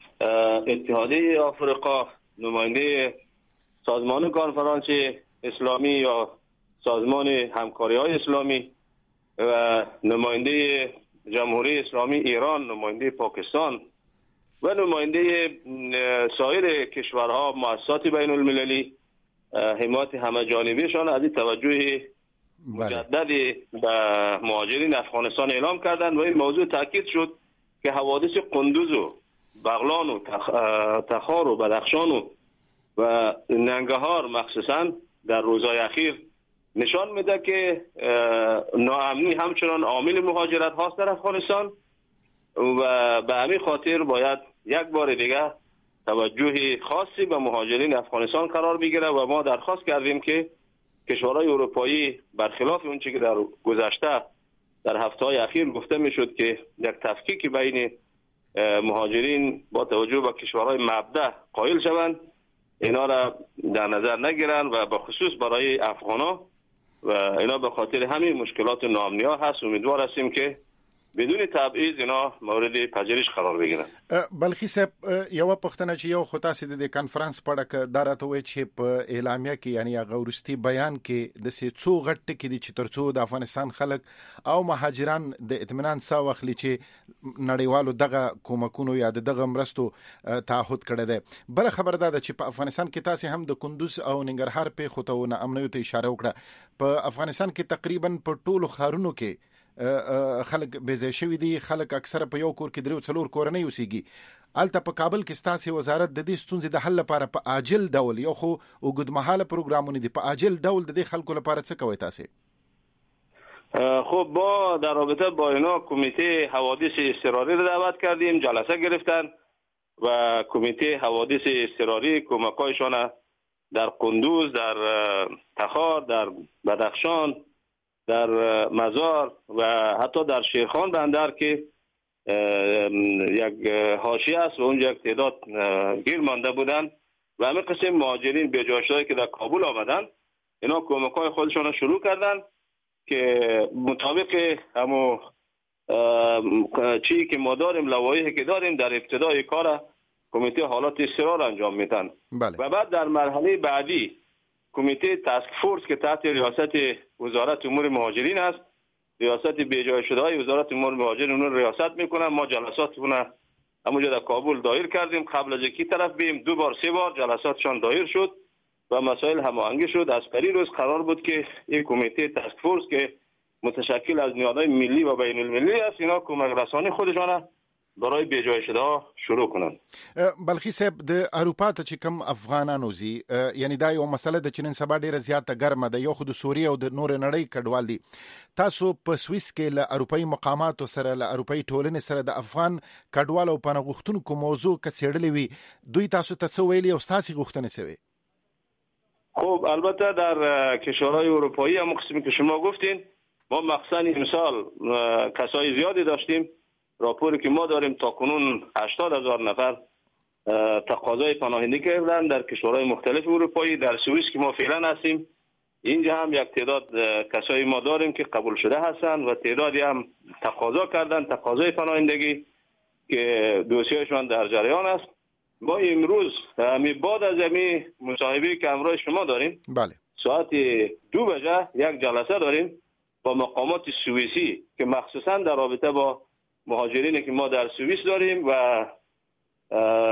اتحادیه آفریقا، نماینده سازمان کنفرانس اسلامی یا سازمان همکاری‌های اسلامی و نماینده جمهوری اسلامی ایران، نماینده پاکستان و نماینده سایر کشورها، مؤسسات بین المللی حمایت همه جانبیشان از این توجه مجدد به مهاجرین افغانستان اعلام کردند و این موضوع تاکید شد که حوادث قندوز و بغلان و تخار و بدخشان و ننگرهار مخصوصا در روزهای اخیر نشان میده که ناامنی همچنان عامل مهاجرت هاست در افغانستان و به همین خاطر باید یک بار دیگه توجه خاصی به مهاجرین افغانستان قرار بگیره و ما درخواست کردیم که کشورهای اروپایی برخلاف اون چیزی که در گذشته در هفته‌های اخیر گفته میشد که یک تفکیک بین مهاجرین با توجه به کشورهای مبدأ قائل شوند، اینا را در نظر نگیرن و به خصوص برای افغانا و اینا به خاطر همین مشکلات ناامنی ها هست. امیدوار هستیم که بدون تبعیض اینا مورد پذیرش قرار بگیرن. بلخی صاحب یو پښتنه چې یو خطا سي د کانفرنس پړک دارته وي چې په اعلامیه کې یعنی هغه ورستي بیان کې د څو غټ کې دي چې ترڅو د افغانستان خلک او مهاجران د اطمینان ساه واخلي چې نړیوالو دغه کومکونو یا دغه مرستو تعهد کړی دی. بل خبر ده چې په افغانستان کې تاسو هم د کندوز او ننګرهار په خوتونه امنیو ته اشاره وکړه. په افغانستان کې تقریبا په ټولو خارونو کې خلک بيځای شوی دي، خلک اکثره په یو کور کې درو څلور کورنۍ اوسېږي. الته په کابل کې ستاسو وزارت د دې ستونزې د حل لپاره په عاجل ډول یو خو وګدمحاله پروګرامونه دي، په عاجل ډول د دې خلکو لپاره څه کوي تاسو؟ خب با در رابطه با اینا کمیته حوادث اضطراری رو دعوت کردیم، جلسه گرفتن و کمیته حوادث اضطراری کمکایشان در قندوز، در تخار، در بدخشان، در مزار و حتی در شیرخان بندر که یک حاشیه است و اونجا یک تعداد گیر مانده بودن و همین قسم مهاجرین بی‌جاشایی که در کابل آمدن اینا کمک‌های خودشون شروع کردن که مطابق همو چیزی که ما داریم، لوایحی که داریم، در ابتدای کار کمیته حالات اضطرار انجام میدن. و بعد در مرحله بعدی کمیته تاسک فورس که تحت ریاست وزارت امور مهاجرین است، ریاست بی‌جای شده های وزارت امور مهاجرین اون ریاست میکنن. ما جلسات اون همونجا در کابل دایر کردیم، قبل از اینکه طرف بیم 2 بار 3 بار جلساتشان دایر شد و مسائل هماهنگی شد. از پری روز قرار بود که این کمیته تاسک فورس که متشکل از نهادهای ملی و بین المللی است اینا کمک رسانی خودشان برای بی‌جای شده ها شروع کنن. بلخی صاحب د اروپا ته چې کم افغانانو زی یعنی دا یو مسله د چنن سبا ډیره زیاته ګرمه ده، یو خود سوریه او د نور نړۍ کډوال دي. تاسو په سویس کې له اروپאי مقاماتو سره له اروپאי ټولنې سره د افغان کډوال او پنغښتونکو موضوع کڅېړلې وي، دوی تاسو ته څه ویلي او تاسو غوښتنه څه وي؟ خب البته در کشورهای اروپایی هم قسمی که شما گفتین ما مخصوصا امسال کسای زیادی داشتیم. راپوری که ما داریم تا کنون 80,000 نفر تقاضای پناهندگی کردن در کشورهای مختلف اروپایی. در سوئیس که ما فعلا هستیم اینجا هم یک تعداد کسایی ما داریم که قبول شده هستند و تعدادی هم تقاضا کردن تقاضای پناهندگی که دوسیه‌شون در جریان است. ما امروز بعد از این مصاحبه که همراه شما داریم بله ساعت 2 بجه یک جلسه داریم با مقامات سوئیسی که مخصوصا در رابطه با مهاجرینی که ما در سوئیس داریم و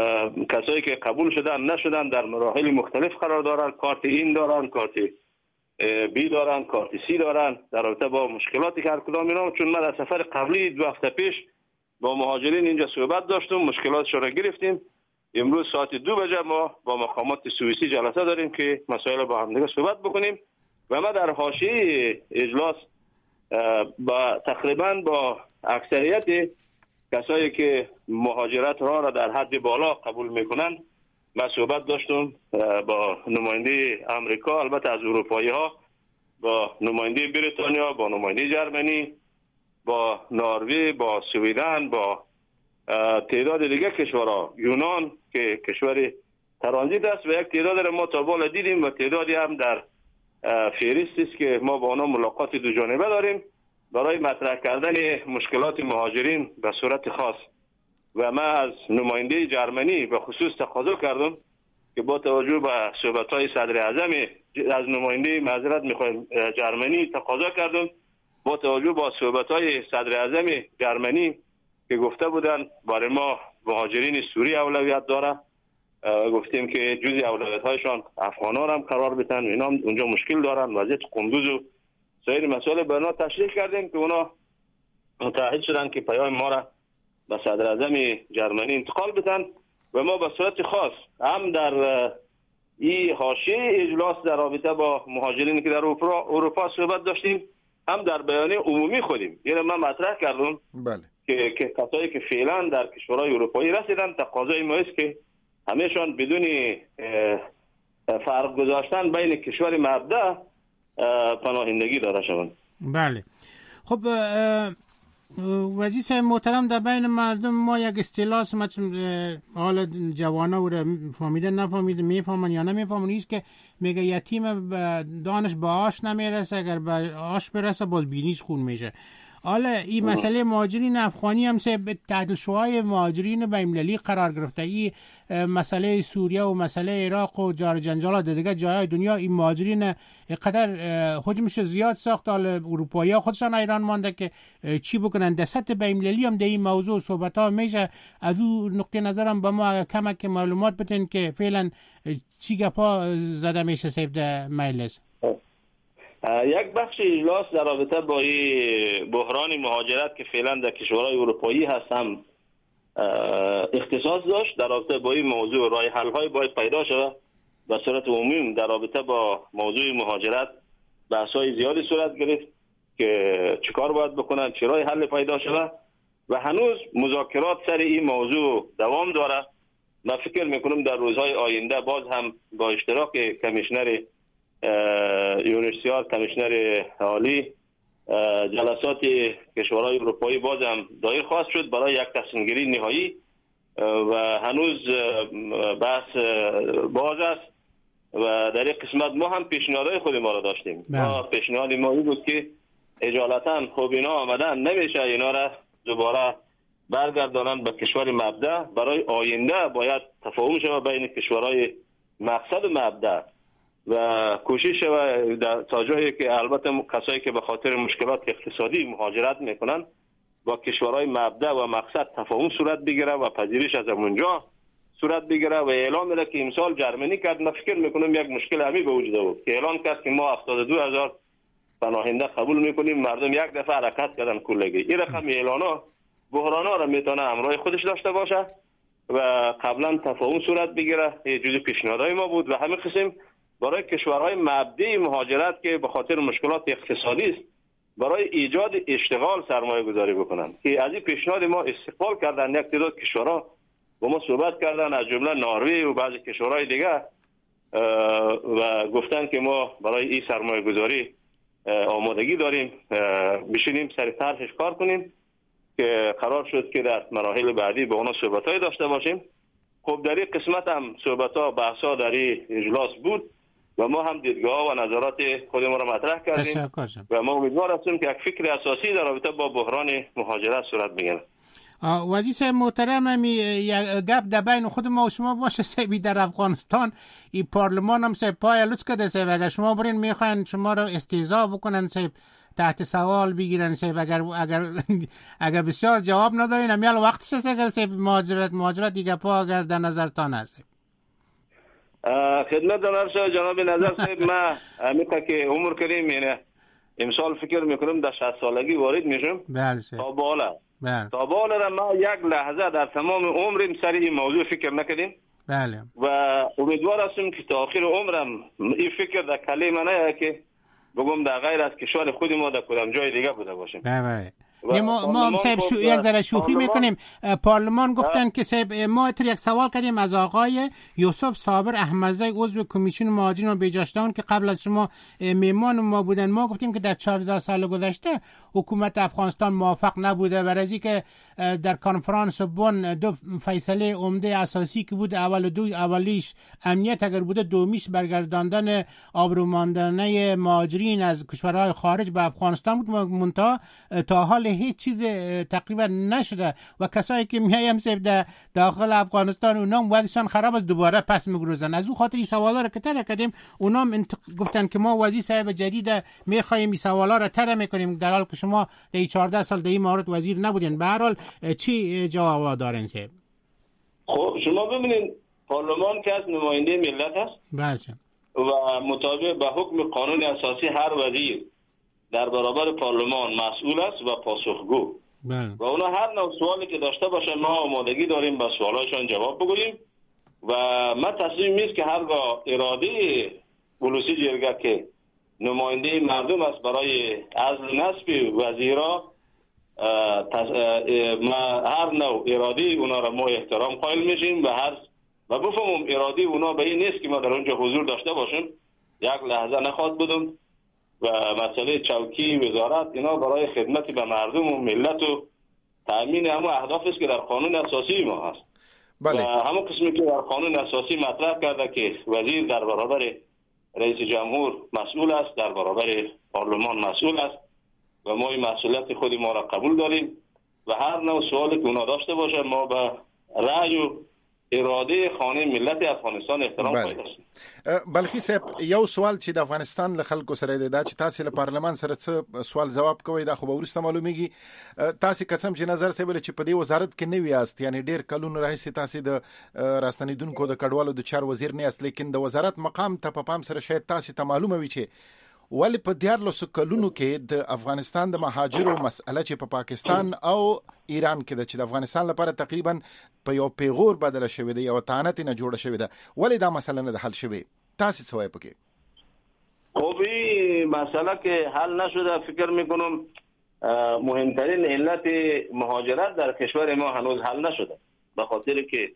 کسایی که قبول شدن نشدن در مراحل مختلف قرار دارن، کارت این دارن، کارت بی دارن، کارت سی دارن در رابطه با مشکلاتی که هر کدام اینا. چون من در سفر قبلی 2 هفته پیش با مهاجرین اینجا صحبت داشتم، مشکلاتشون را گرفتیم. امروز ساعت 2 بجه ما با مقامات سوئیسی جلسه داریم که مسائل با هم دیگه صحبت بکنیم. و ما در حاشیه اجلاس تقریبا با اکثریت کسایی که مهاجرت را در حد بالا قبول میکنن ما صحبت داشتم، با نماینده امریکا، البته از اروپایی ها، با نماینده بریتانیا، با نماینده جرمنی، با نروژ، با سویدن، با تعداد دیگه کشورها، یونان که کشور ترانزیت است و یک تعداد ما تا بالا دیدیم و تعدادی هم در فهرست است که ما با آنها ملاقات دو جانبه داریم برای مطرح کردن مشکلات مهاجرین به صورت خاص. و من از نماینده جرمنی به خصوص تقاضا کردم که با توجه به صحبت‌های صدر اعظم از نماینده معذرت می‌خوایم جرمنی تقاضا کردم با توجه به صحبت‌های صدر اعظم جرمنی که گفته بودن برای ما مهاجرین سوری اولویت داره، گفتیم که جزء اولویت‌هایشان افغان‌ها هم قرار بدن، اینا هم اونجا مشکل دارن، وضعیت قندوز و سایر مسائل برنا تشریح کردیم که اونا متعهد شدن که پیام ما را به صدر اعظم جرمنی انتقال بدن و ما به صورت خاص هم در این حاشیه اجلاس در رابطه با مهاجرین که در اروپا صحبت داشتیم، هم در بیانیه عمومی خودیم یعنی من مطرح کردم بله که کسایی که فعلا در کشورهای اروپایی رسیدن تقاضای ما است که همه‌شان بدون فرق گذاشتن بین کشور مبدأ پناهندگی داشته شوند. بله. خب وزیر صاحب محترم، در بین مردم ما یک اصطلاح حال جوانا و فهمیده نفهمیده میفهمن یا نمیفهمن نیست که میگه یتیم دانش به آش نمیرسه، اگر به آش برسه باز بینیش خون میشه. حالا این مسئله مهاجرین افغانی هم تحت شعاع مهاجرین بین‌المللی قرار گرفته. این مسئله سوریه و مسئله عراق و جار جنجال در دیگه جای دنیا این مهاجرین قدر حجمش زیاد ساخت. حالا اروپایی‌ها خودشان ایران مانده که چی بکنن. در سطح بین‌المللی هم در این موضوع صحبت‌ها میشه. از اون نقطه نظرم به ما کمک معلومات بدین که فعلا چی گپا زده میشه سیب در مجلس. یک بخش اجلاس در رابطه با بحران مهاجرت که فعلا در کشورهای اروپایی هست هم اختصاص داشت. در رابطه با این موضوع راه حل های باید پیدا شود. به صورت عمومی در رابطه با موضوع مهاجرت بحث های زیادی صورت گرفت که چیکار باید بکنن، چه راه حل پیدا شود و هنوز مذاکرات سر این موضوع دوام داره. من فکر میکنم در روزهای آینده باز هم با اشتراک کمیشنر یونیسیار، کمیشنر عالی، جلسات کشورهای اروپایی باز هم دایر خواهد شد برای یک تصمیم گیری نهایی و هنوز بحث باز است و در این قسمت ما هم پیشنهادهای خود ما را داشتیم. ما پیشنهاد ما این بود که اجالتا خب اینا آمدن نمیشه اینا را دوباره برگردانن به کشور مبدأ. برای آینده باید تفاهم شود بین کشورهای مقصد و مبدأ و کوشش و تا جایی که البته کسایی که به خاطر مشکلات اقتصادی مهاجرت میکنن با کشورهای مبدأ و مقصد تفاهم صورت بگیره و پذیرش از اونجا صورت بگیره و اعلام میده که امسال جرمنی کرد. من فکر میکنم یک مشکل همی به وجود بود که اعلان کرد که ما 72,000 پناهنده قبول میکنیم، مردم یک دفعه حرکت کردن کلگی. این رقم اعلانا بحرانا را میتونه همراه خودش داشته باشه و قبلا تفاهم صورت بگیره. یه جزء پیشنهادهای ما بود و همین قسم برای کشورهای مبدأ مهاجرت که به خاطر مشکلات اقتصادی است برای ایجاد اشتغال سرمایه گذاری بکنن که از این پیشنهاد ما استقبال کردن. یک تعداد کشورها با ما صحبت کردن از جمله نروژ و بعضی کشورهای دیگه و گفتن که ما برای این سرمایه گذاری آمادگی داریم، بشینیم سر طرحش کار کنیم که قرار شد که در مراحل بعدی با اونا صحبت‌های داشته باشیم. خب در این قسمت هم صحبت‌ها بحث‌ها در این اجلاس بود و ما هم دیدگاه و نظرات خود ما را مطرح کردیم و ما امیدوار هستیم که یک فکر اساسی در رابطه با بحران مهاجرت صورت بگیره. وزیر صاحب محترم، گپ در بین خود ما و شما باشه سیبی در افغانستان این پارلمان هم سیب پای لوچ کرده سیب. اگر شما برین میخواین شما را استهزا بکنن سیب، تحت سوال بگیرن سیب، اگر بسیار جواب ندارین همیال وقتش است اگر سیب مهاجرت دیگه پا اگر در نظرتان هست. خدمت عرض جناب نظر صاحب، ما امیتا که عمر کردیم، یعنی امسال فکر میکنم در 60 سالگی وارد میشم. بله تا بالا بله تا بالا را ما یک لحظه در تمام عمرم سر این موضوع فکر نکردیم بله و امیدوار هستم که تا آخر عمرم این فکر در کله من نیاید که بگم در غیر از کشور خود ما در کدام جای دیگه بوده باشیم. بله ما صاحب یک ذره شوخی میکنیم. پارلمان گفتن که صاحب ما یک سوال کردیم از آقای یوسف صابر احمدزی عضو کمیسیون مهاجرین و بیجاشتگان که قبل از شما میهمان ما بودن. ما گفتیم که در 14 سال گذشته حکومت افغانستان موافق نبوده و از اینکه در کنفرانس بن دو فیصله عمده اساسی که بود، اولیش امنیت اگر بوده، دومیش برگرداندن آبروماندنه مهاجرین از کشورهای خارج به افغانستان بود. منتها تا حال هیچ چیز تقریبا نشده و کسایی که میایم سیب داخل افغانستان اونام وضعشان خراب است، دوباره پس میگروزن. از اون خاطر این سوالا رو که طرح کردیم اونام گفتن که ما وزیر صاحب جدید میخوایم این سوالا رو طرح میکنیم، در حالی که شما در 14 سال در این مورد وزیر نبودین. به هر حال چی جواب دارین صاحب؟ خب شما ببینید پارلمان که از نماینده ملت است. بله. و مطابق به حکم قانون اساسی هر وزیر در برابر پارلمان مسئول است و پاسخگو. بله. و اونا هر نوع سوالی که داشته باشه ما آمادگی داریم به سوالاشون جواب بگوییم و ما تصمیم نیست که هرگاه اراده بلوسی جرگه که نماینده مردم است برای عزل نصب وزیرا، ما هر نوع اراده اونا را ما احترام قائل میشیم و بفهمم اراده اونا به این نیست که ما در اونجا حضور داشته باشیم. یک لحظه نخواد بودم و مسئله چوکی وزارت اینا برای خدمت به مردم و ملت و تأمین همون اهداف است که در قانون اساسی ما هست. بله. و همون قسمی که در قانون اساسی مطرح کرده که وزیر در برابر رئیس جمهور مسئول است، در برابر پارلمان مسئول است و ما این مسئولیت خود ما را قبول داریم و هر نوع سوالی که اونا داشته باشه ما به رأی و اراده خانه ملت افغانستان احترام قائل هستیم. بلخي صاحب یو سوال چې د افغانستان له خلکو سره د چې تاسو له پارلمان سره څه سوال جواب کوي دا خو به ورسته معلومیږي. تاسو قسم چې نظر صاحب چې په دې وزارت کې نه ویاست، یعنی ډیر کلونه راځي تاسو د راستنیدونکو د کډوالو د چار وزیر نه است، لیکن د وزارت مقام ته په پام سره شاید تاسو ته معلومه وي چې ولی په 14 کلونو کې د افغانستان د مهاجرو مسأله چې په پاکستان او ایران کې د افغانستان لپاره تقریبا په یو پیغور بدل شوې ده، یو تانت نه جوړه شوې ده، ولی دا مسله نه حل شوې؟ تاسو څه وایي پکې؟ خب این مسئله که حل نشده فکر میکنم مهمترین علت مهاجرت در کشور ما هنوز حل نشده، به خاطر که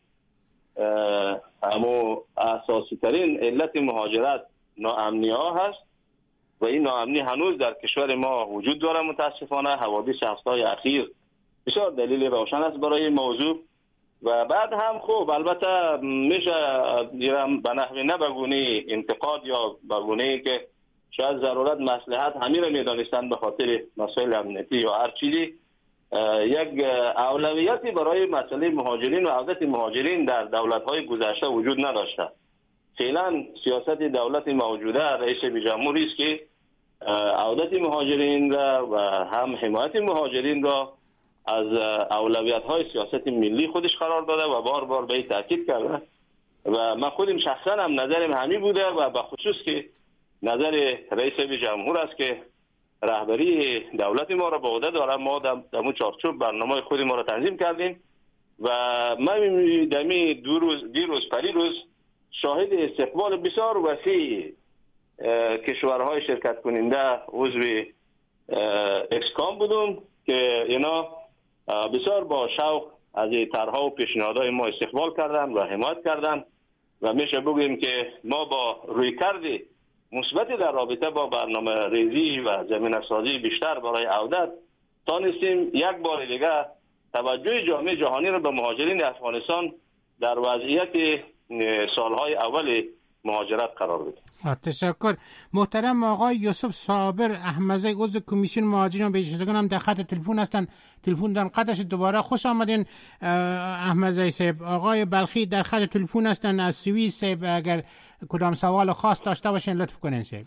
همو اساسی ترین علت مهاجرت ناامنی ها هست و این ناامنی هنوز در کشور ما وجود داره. متاسفانه حوادث هفته‌های اخیر بسیار دلیل روشن است برای این موضوع و بعد هم خب البته میشه به نحوی نه بگونه انتقاد یا بگونه که شاید ضرورت مصلحت همین را میدانستند به خاطر مسائل امنیتی یا هر چیزی، یک اولویتی برای مسئله مهاجرین و عودت مهاجرین در دولت‌های گذشته وجود نداشته. فعلا سیاست دولت موجوده رئیس جمهوری است که عودت مهاجرین را و هم حمایت مهاجرین را از اولویت‌های سیاست ملی خودش قرار داده و بار بار به این تاکید کرده و من خودم شخصا هم نظرم همین بوده و به خصوص که نظر رئیس جمهور است که رهبری دولت ما را به عهده داره. ما در اون چارچوب برنامه خود ما را تنظیم کردیم و من دمی دیروز پریروز شاهد استقبال بسیار وسیع کشورهای شرکت کننده عضو اکسکام بودم که اینا بسیار با شوق از طرح‌ها و پیشنهادهای ما استقبال کردن و حمایت کردن و میشه بگیم که ما با رویکرد مثبت در رابطه با برنامه ریزی و زمینه سازی بیشتر برای عودت تانستیم یک بار دیگه توجه جامعه جهانی را به مهاجرین افغانستان در وضعیت سالهای اول مهاجرت قرار بدیم. تشکر. محترم آقای یوسف صابر احمدزی عضو کمیسیون مهاجرین و بیجاشتگان هم در خط تلفن هستن. تلفن دارن قطعش دوباره خوش آمدین احمدزی صاحب. آقای بلخی در خط تلفن هستن از سوئیس صاحب، اگر کدام سوال خاص داشته باشین لطف کنین صاحب.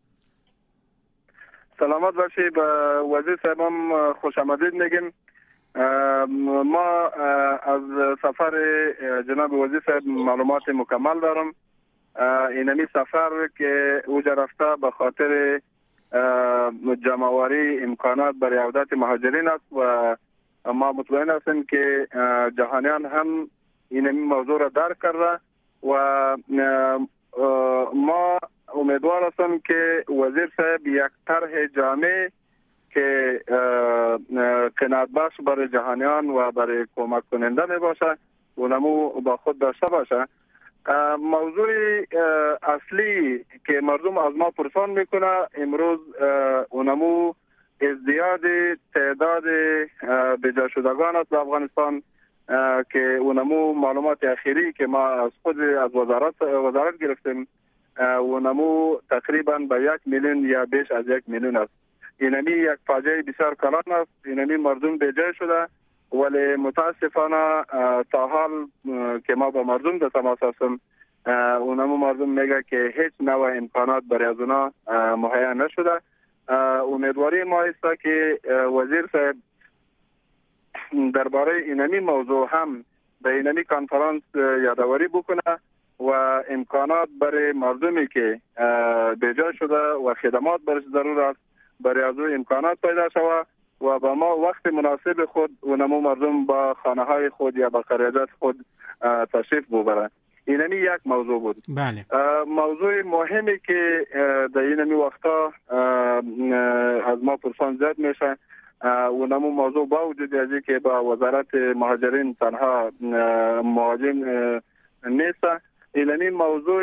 سلامت باشی. به وزیر صاحبم خوش آمدید میگیم. ما از سفر جناب وزیر صاحب معلومات مکمل دارم. اینمی سفر که اوجا رفته به خاطر جمع‌آوری امکانات برای عودت مهاجرین است و ما مطمئن هستیم که جهانیان هم اینمی موضوع را درک کرده و ما امیدوار هستم که وزیر صاحب یک طرح جامع که قناعت بخش برای جهانیان و برای کمک کننده می باشه اونمو با خود داشته باشه. موضوع اصلی که مردم از ما پرسان میکنه امروز اونمو ازدیاد تعداد بجا شدگان است در افغانستان که اونمو معلومات اخیری که ما از خود از وزارت گرفتیم اونمو تقریبا به 1 میلیون یا بیش از 1 میلیون است. اینمی یک فاجعه بسیار کلان است. اینمی مردم بجای شده ولی متاسفانه تا حال که ما با مردم در تماس هستیم اونمو مردم میگه که هیچ نوع امکانات برای از اونا مهیا نشده. امیدواری ما است که وزیر صاحب درباره اینمی موضوع هم به اینمی کنفرانس یادآوری بکنه و امکانات برای مردمی که بجا شده و خدمات برش ضرور است برای از او امکانات پیدا شود و با ما وقت مناسب خود اونمو مردم با خانه های خود یا با قریات خود تشریف ببرند. اینمی یک موضوع بود. بله. موضوع مهمی که در اینمی وقتا از ما پرسان زیاد میشه اونمو موضوع با وجود از که با وزارت مهاجرین تنها مهاجرین نیست. اینمی موضوع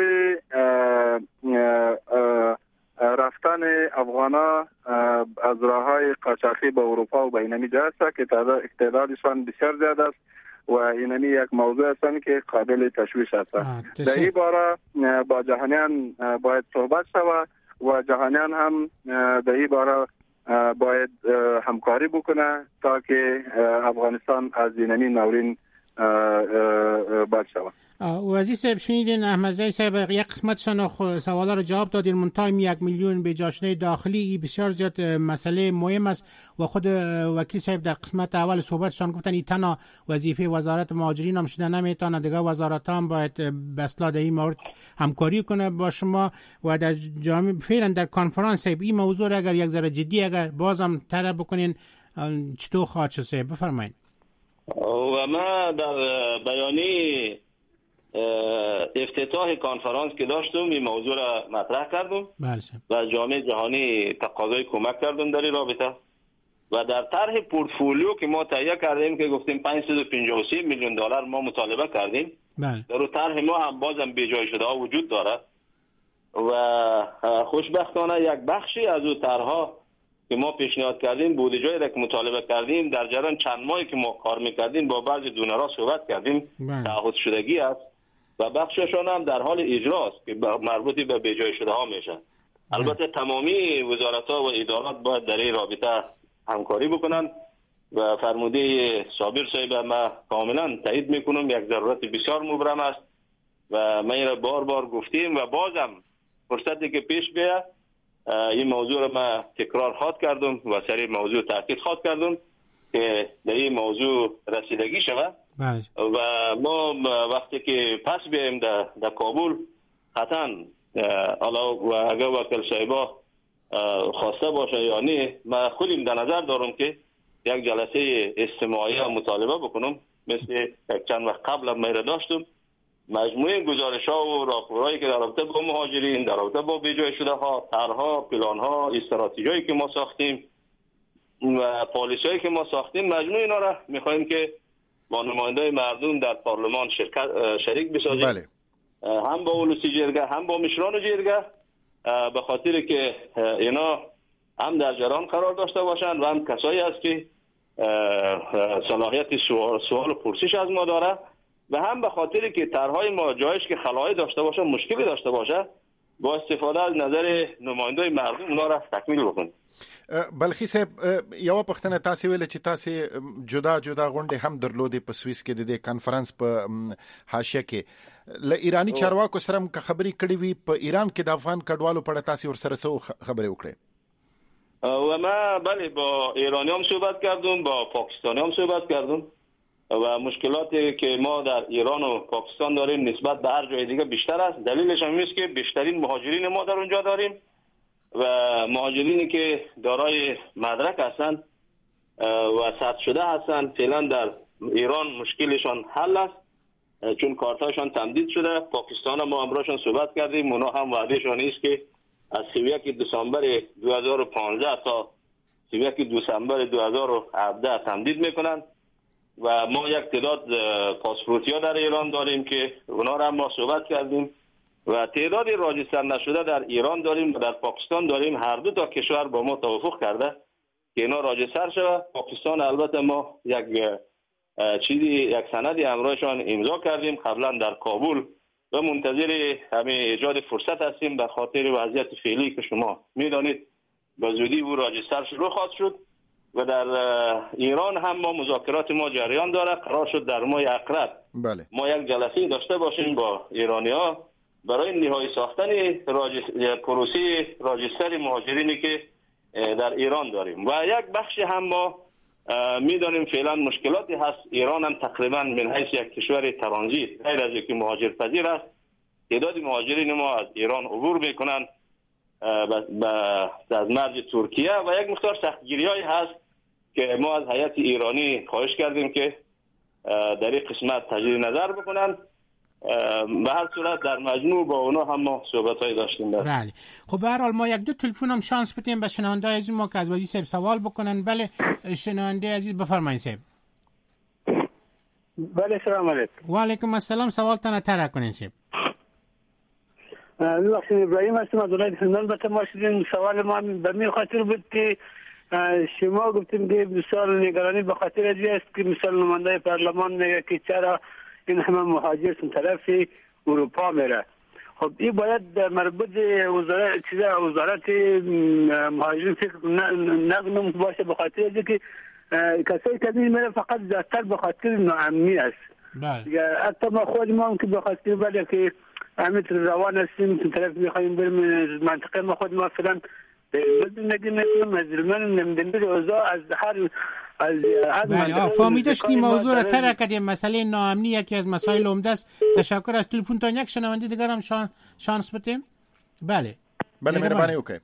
رفتن افغانا از راههای قاچاقی به اروپا و به اینمی جا است که تعدادشان بسیار زیاد است و اینمی یک موضوع است که قابل تشویش است. در این باره با جهانیان باید صحبت شود و جهانیان هم در این باره باید همکاری بکنه تا که افغانستان از اینمی نورین بد شود. وزیر صاحب شنیدین احمدزی صاحب یک قسمتشان سوالا رو جواب دادین منتهای 1 میلیون به جاشنه داخلی بسیار زیاد مسئله مهم است و خود وکیل صاحب در قسمت اول صحبتشان گفتن این تنها وظیفه وزارت مهاجرین هم شده نمیتونه دیگه وزارت هم باید به اصلاح در این مورد همکاری کنه با شما و در جامعه فعلا در کنفرانس این موضوع اگر یک ذره جدی اگر بازم طرح بکنین چطور خواهد شد صاحب بفرمایید. و ما در بیانیه افتتاح کنفرانس که داشتم این موضوع را مطرح کردم و جامعه جهانی تقاضای کمک کردم در این رابطه و در طرح پورتفولیو که ما تهیه کردیم که گفتیم 553 میلیون دلار ما مطالبه کردیم در اون طرح ما هم بازم بیجای شده ها وجود دارد و خوشبختانه یک بخشی از اون طرحها که ما پیشنهاد کردیم بودجه‌ای را که مطالبه کردیم در جریان چند ماهی که ما کار میکردیم با بعضی دونرها صحبت کردیم تعهد شدگی است و بخششان هم در حال اجراست که مربوطی به بیجای شده ها میشه. البته تمامی وزارت ها و ادارات باید در این رابطه همکاری بکنن و فرموده صابر صاحب ما کاملا تایید میکنم یک ضرورت بسیار مبرم است و ما این را بار بار گفتیم و بازم فرصتی که پیش بیاد این موضوع را ما تکرار خواهد کردم و سر این موضوع تاکید خواهد کردم که در این موضوع رسیدگی شود و ما وقتی که پس بیاییم در کابل قطعا و اگر وکیل صاحبا خواسته باشه یا نه ما خودم در نظر دارم که یک جلسه استماعی مطالبه بکنم مثل چند وقت قبل ما را داشتم مجموعه گزارش ها و راپورهایی که در رابطه با مهاجرین در رابطه با بیجای شده ها طرح‌ها پلان‌ها استراتژیایی که ما ساختیم و پالیسی‌هایی که ما ساختیم مجموعه اینا را می‌خوایم که با نمایندای مردم در پارلمان شریک بسازیم. بله. هم با اولوسی جرگه هم با مشران جرگه به خاطر که اینا هم در جریان قرار داشته باشند و هم کسایی است که صلاحیت سوال و پرسش از ما داره و هم به خاطر که طرحهای ما جایش که خلایی داشته باشه مشکلی داشته باشه با استفاده از نظر نمایندای مردم اونا را تکمیل بکنیم. بلخي صاحب یو پختنه تاسو ویل چې تاسو جدا جدا غونډه هم درلودې په سویس کې د کانفرنس په حاشیه کې ل ایرانی چارواکو سره خبرې کړې وي په ایران کې د افغان کډوالو په اړه تاسو ورسره څه خبرې وکړې؟ و ما بله با ایرانی هم صحبت کردم، با پاکستانی هم صحبت کردم و مشکلاتی که ما در ایران و پاکستان داریم نسبت به هر جای دیگه بیشتر است. دلیلش هم است که بیشترین مهاجرین ما در اونجا داریم و مهاجرینی که دارای مدرک هستند و ثبت شده هستند فعلا در ایران مشکلشان حل است، چون کارتاشان تمدید شده. پاکستان ما امروزشان صحبت کردیم، اونا هم وعدهشان است که از 31 دسامبر 2015 تا 31 دسامبر 2017 تمدید میکنن و ما یک تعداد پاسپورتی ها در ایران داریم که اونا را ما صحبت کردیم و تعدادی راجستر نشده در ایران داریم و در پاکستان داریم. هر دو تا کشور با ما توافق کرده که اینا راجستر شود. پاکستان البته ما یک سندی همراهشان امضا کردیم قبلا در کابل و منتظر همین ایجاد فرصت هستیم. به خاطر وضعیت فعلی که شما میدانید به زودی او راجستر شروع خواهد شد و در ایران هم ما مذاکرات ما جریان داره. قرار شد در ماه اقرب ما یک جلسه داشته باشیم با ایرانی‌ها برای نهایی ساختن پروسه راجستر مهاجرینی که در ایران داریم. و یک بخش هم ما میدانیم فعلا مشکلاتی هست. ایران هم تقریبا من حیث یک کشور ترانزیت غیر از اینکه مهاجرپذیر است، تعداد مهاجرین ما از ایران عبور میکنن از مرز ترکیه و یک مقدار سختگیری‌هایی هست که ما از هیئت ایرانی خواهش کردیم که در این قسمت تجدید نظر بکنن. به هر صورت در مجموع با اونا هم ما صحبت‌های داشتیم. بله. خب به هر حال ما یک دو تلفن هم شانس بدیم به شنونده عزیز ما که از وزیر صاحب سوال بکنن. بله شنونده عزیز بفرمایید صاحب. بله سلام علیکم. و علیکم السلام. سوالتان طرح کنین صاحب. لحسن ابراهیم هستم از ولایت هندان. به ما شدین سوال ما به می خاطر بود که شما گفتیم که بسیار نگرانی به خاطر از است که مثال نماینده پارلمان میگه که چرا این همه مهاجر طرف اروپا میره. خب این باید مربوط وزارت مهاجرین فکر نکنم باشه به خاطر از که کسایی که میره فقط زیادتر به خاطر ناامنی است. بله. حتی ما خود ما هم که به خاطر بله که همین روان هستیم تو طرف میخوایم بریم منطقه ما خود ما فعلا نگیم از من اوضاع از هر بله فهمیده داشتیم موضوع را طرح کردیم. مسئله ناامنی یکی از مسائل عمده است. تشکر از تلفن تا یک شنونده دیگر هم شانس بدیم. بله مهربانی اوکی.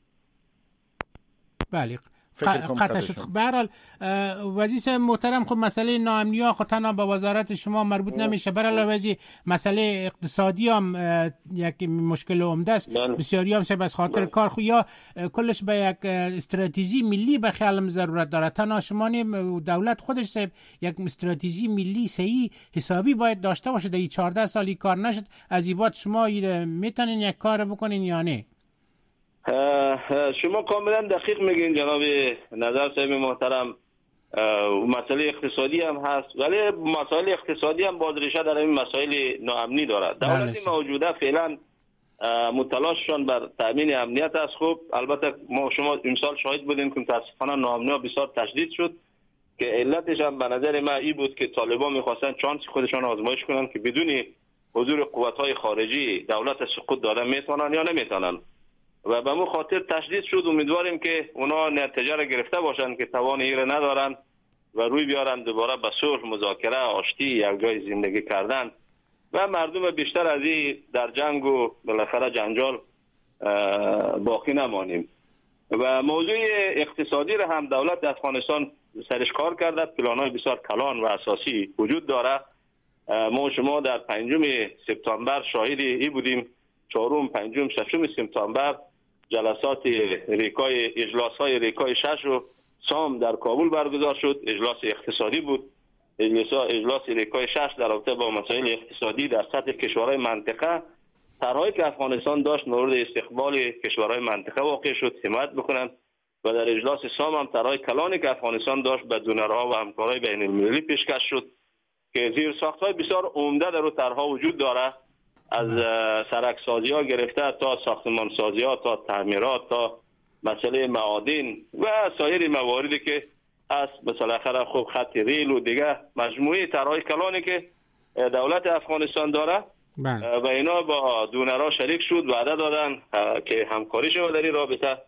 بله قطع شد. به هر حال وزیر محترم خب مسئله ناامنی ها خود تنها به وزارت شما مربوط نمیشه. برای وزیر مسئله اقتصادی هم یک مشکل عمده است. بسیاری هم سب از خاطر کار خو یا کلش به یک استراتژی ملی به خیالم ضرورت داره. تنها شما دولت خودش سب یک استراتژی ملی صحیح حسابی باید داشته باشه. در 14 سالی کار نشد. از این بعد شما میتونین یک کار بکنین یا نه؟ شما کاملا دقیق میگین جناب نظر صاحب محترم. مسئله اقتصادی هم هست ولی مسائل اقتصادی هم بازریشه در این مسائل ناامنی دارد. دولت موجوده فعلا متلاششان بر تامین امنیت است. خب البته ما شما امسال شاهد بودیم که متاسفانه ناامنی ها بسیار تشدید شد که علتش هم به نظر من این بود که طالبان میخواستن چانس خودشان آزمایش کنن که بدون حضور قوت‌های خارجی دولت سقوط دادن میتونن یا نمیتونن و به مو خاطر تشدید شد. امیدواریم که اونا نتیجه را گرفته باشن که توان ایره ندارن و روی بیارن دوباره به صلح، مذاکره، آشتی، یک جای زندگی کردن و مردم بیشتر از این در جنگ و بالاخره جنجال باقی نمانیم. و موضوع اقتصادی را هم دولت افغانستان سرش کار کرده. پلان‌های بسیار کلان و اساسی وجود داره. ما شما در 5 سپتامبر شاهد این بودیم. 4م، 5م، 6م سپتامبر جلسات اجلاس‌های ریکای 6 و سام در کابل برگزار شد. اجلاس اقتصادی بود. اجلاس ریکای 6 در رابطه با مسائل اقتصادی در سطح کشورهای منطقه. طرحی که افغانستان داشت مورد استقبال کشورهای منطقه واقع شد حمایت بکنند و در اجلاس سام هم طرحهای کلانی که افغانستان داشت به دونرها و همکارای بین المللی پیشکش شد که زیرساخت‌های بسیار عمده در طرحها وجود داره. از سرکسازی ها گرفته تا ساختمان سازی ها تا تعمیرات تا مسئله معادن و سایر مواردی که از بالاخره خوب خط ریل و دیگه مجموعه طرحهای کلانی که دولت افغانستان داره و اینا با دونرها شریک شد وعده دادن که همکاری شود در این رابطه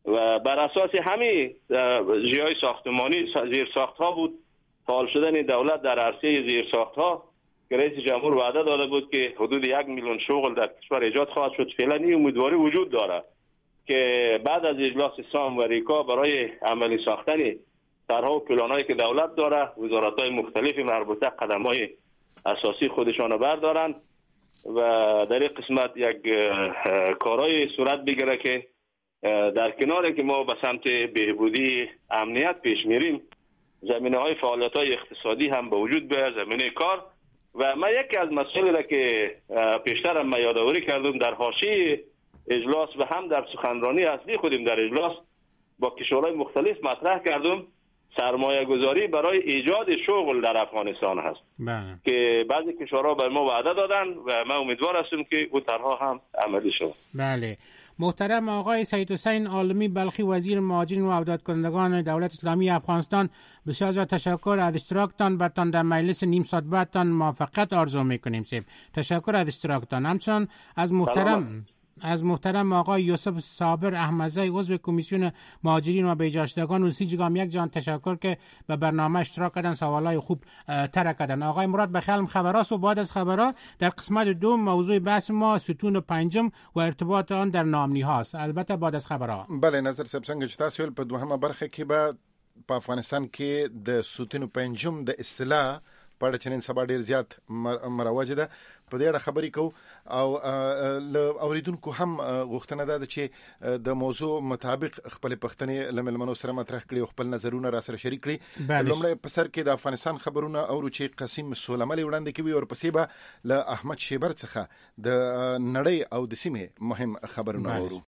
و بر اساس همین ژیای ساختمانی زیرساخت‌ها بود فعال شدن دولت در عرصه زیرساخت‌ها که رئیس جمهور وعده داده بود که حدود 1 میلیون شغل در کشور ایجاد خواهد شد. فعلا این امیدواری وجود داره که بعد از اجلاس سام و ریکا برای عملی ساختن طرح‌ها و پلان‌هایی که دولت داره وزارت‌های مختلف مربوطه قدم‌های اساسی خودشان بردارن و در این قسمت یک کارهای صورت بگیره که در کناری که ما به سمت بهبودی امنیت پیش میریم زمینه‌های فعالیت‌های اقتصادی هم به وجود بیاید، زمینه کار. و من یکی از مسائلی را که پیشتر هم یادآوری کردم در حاشیه اجلاس و هم در سخنرانی اصلی خودم در اجلاس با کشورهای مختلف مطرح کردم سرمایه گذاری برای ایجاد شغل در افغانستان هست که بعضی کشورها به ما وعده دادن و من امیدوار هستم که اون طرحها هم عملی شود. بله. محترم آقای سید حسین عالمی بلخی وزیر مهاجرین و امداد کنندگان دولت اسلامی افغانستان، بسیار زیاد تشکر از اشتراکتان برتان در مجلس نیم ساعت بعدتان موفقیت آرزو میکنیم. تشکر از اشتراکتان. همچنان از محترم آقای یوسف صابر احمدزی عضو کمیسیون مهاجرین و بیجاشتگان روسیجگام یک جان تشکر که به برنامه اشتراک کردن، سوالای خوب طرح کردن. آقای مراد بخیل خبراست و بعد از خبرها در قسمت دوم موضوع بحث ما ستون پنجم و ارتباط آن در نامنی هاست، البته بعد از خبرها. بله نظر صاحب څنګه چې تاسو په دوهمه برخه کې به په افغانستان کې د ستون پنجم د اصطلاح په اړه چې نن سبا ډیر زیات مروج ده په دې اړه خبرې کوو او اوریدونکو هم غوښتنه ده چې د موضوع مطابق خپل پښتنې لملمنو سره مطرح کړي او خپل نظرونه را سره شریک کړي. لومړی په سر کې د افغانستان خبرونه او چې قاسم سولملي وړاندې کوي او پسې به له احمد شیبر څخه د نړۍ او د سیمې مهم خبرونه اورو.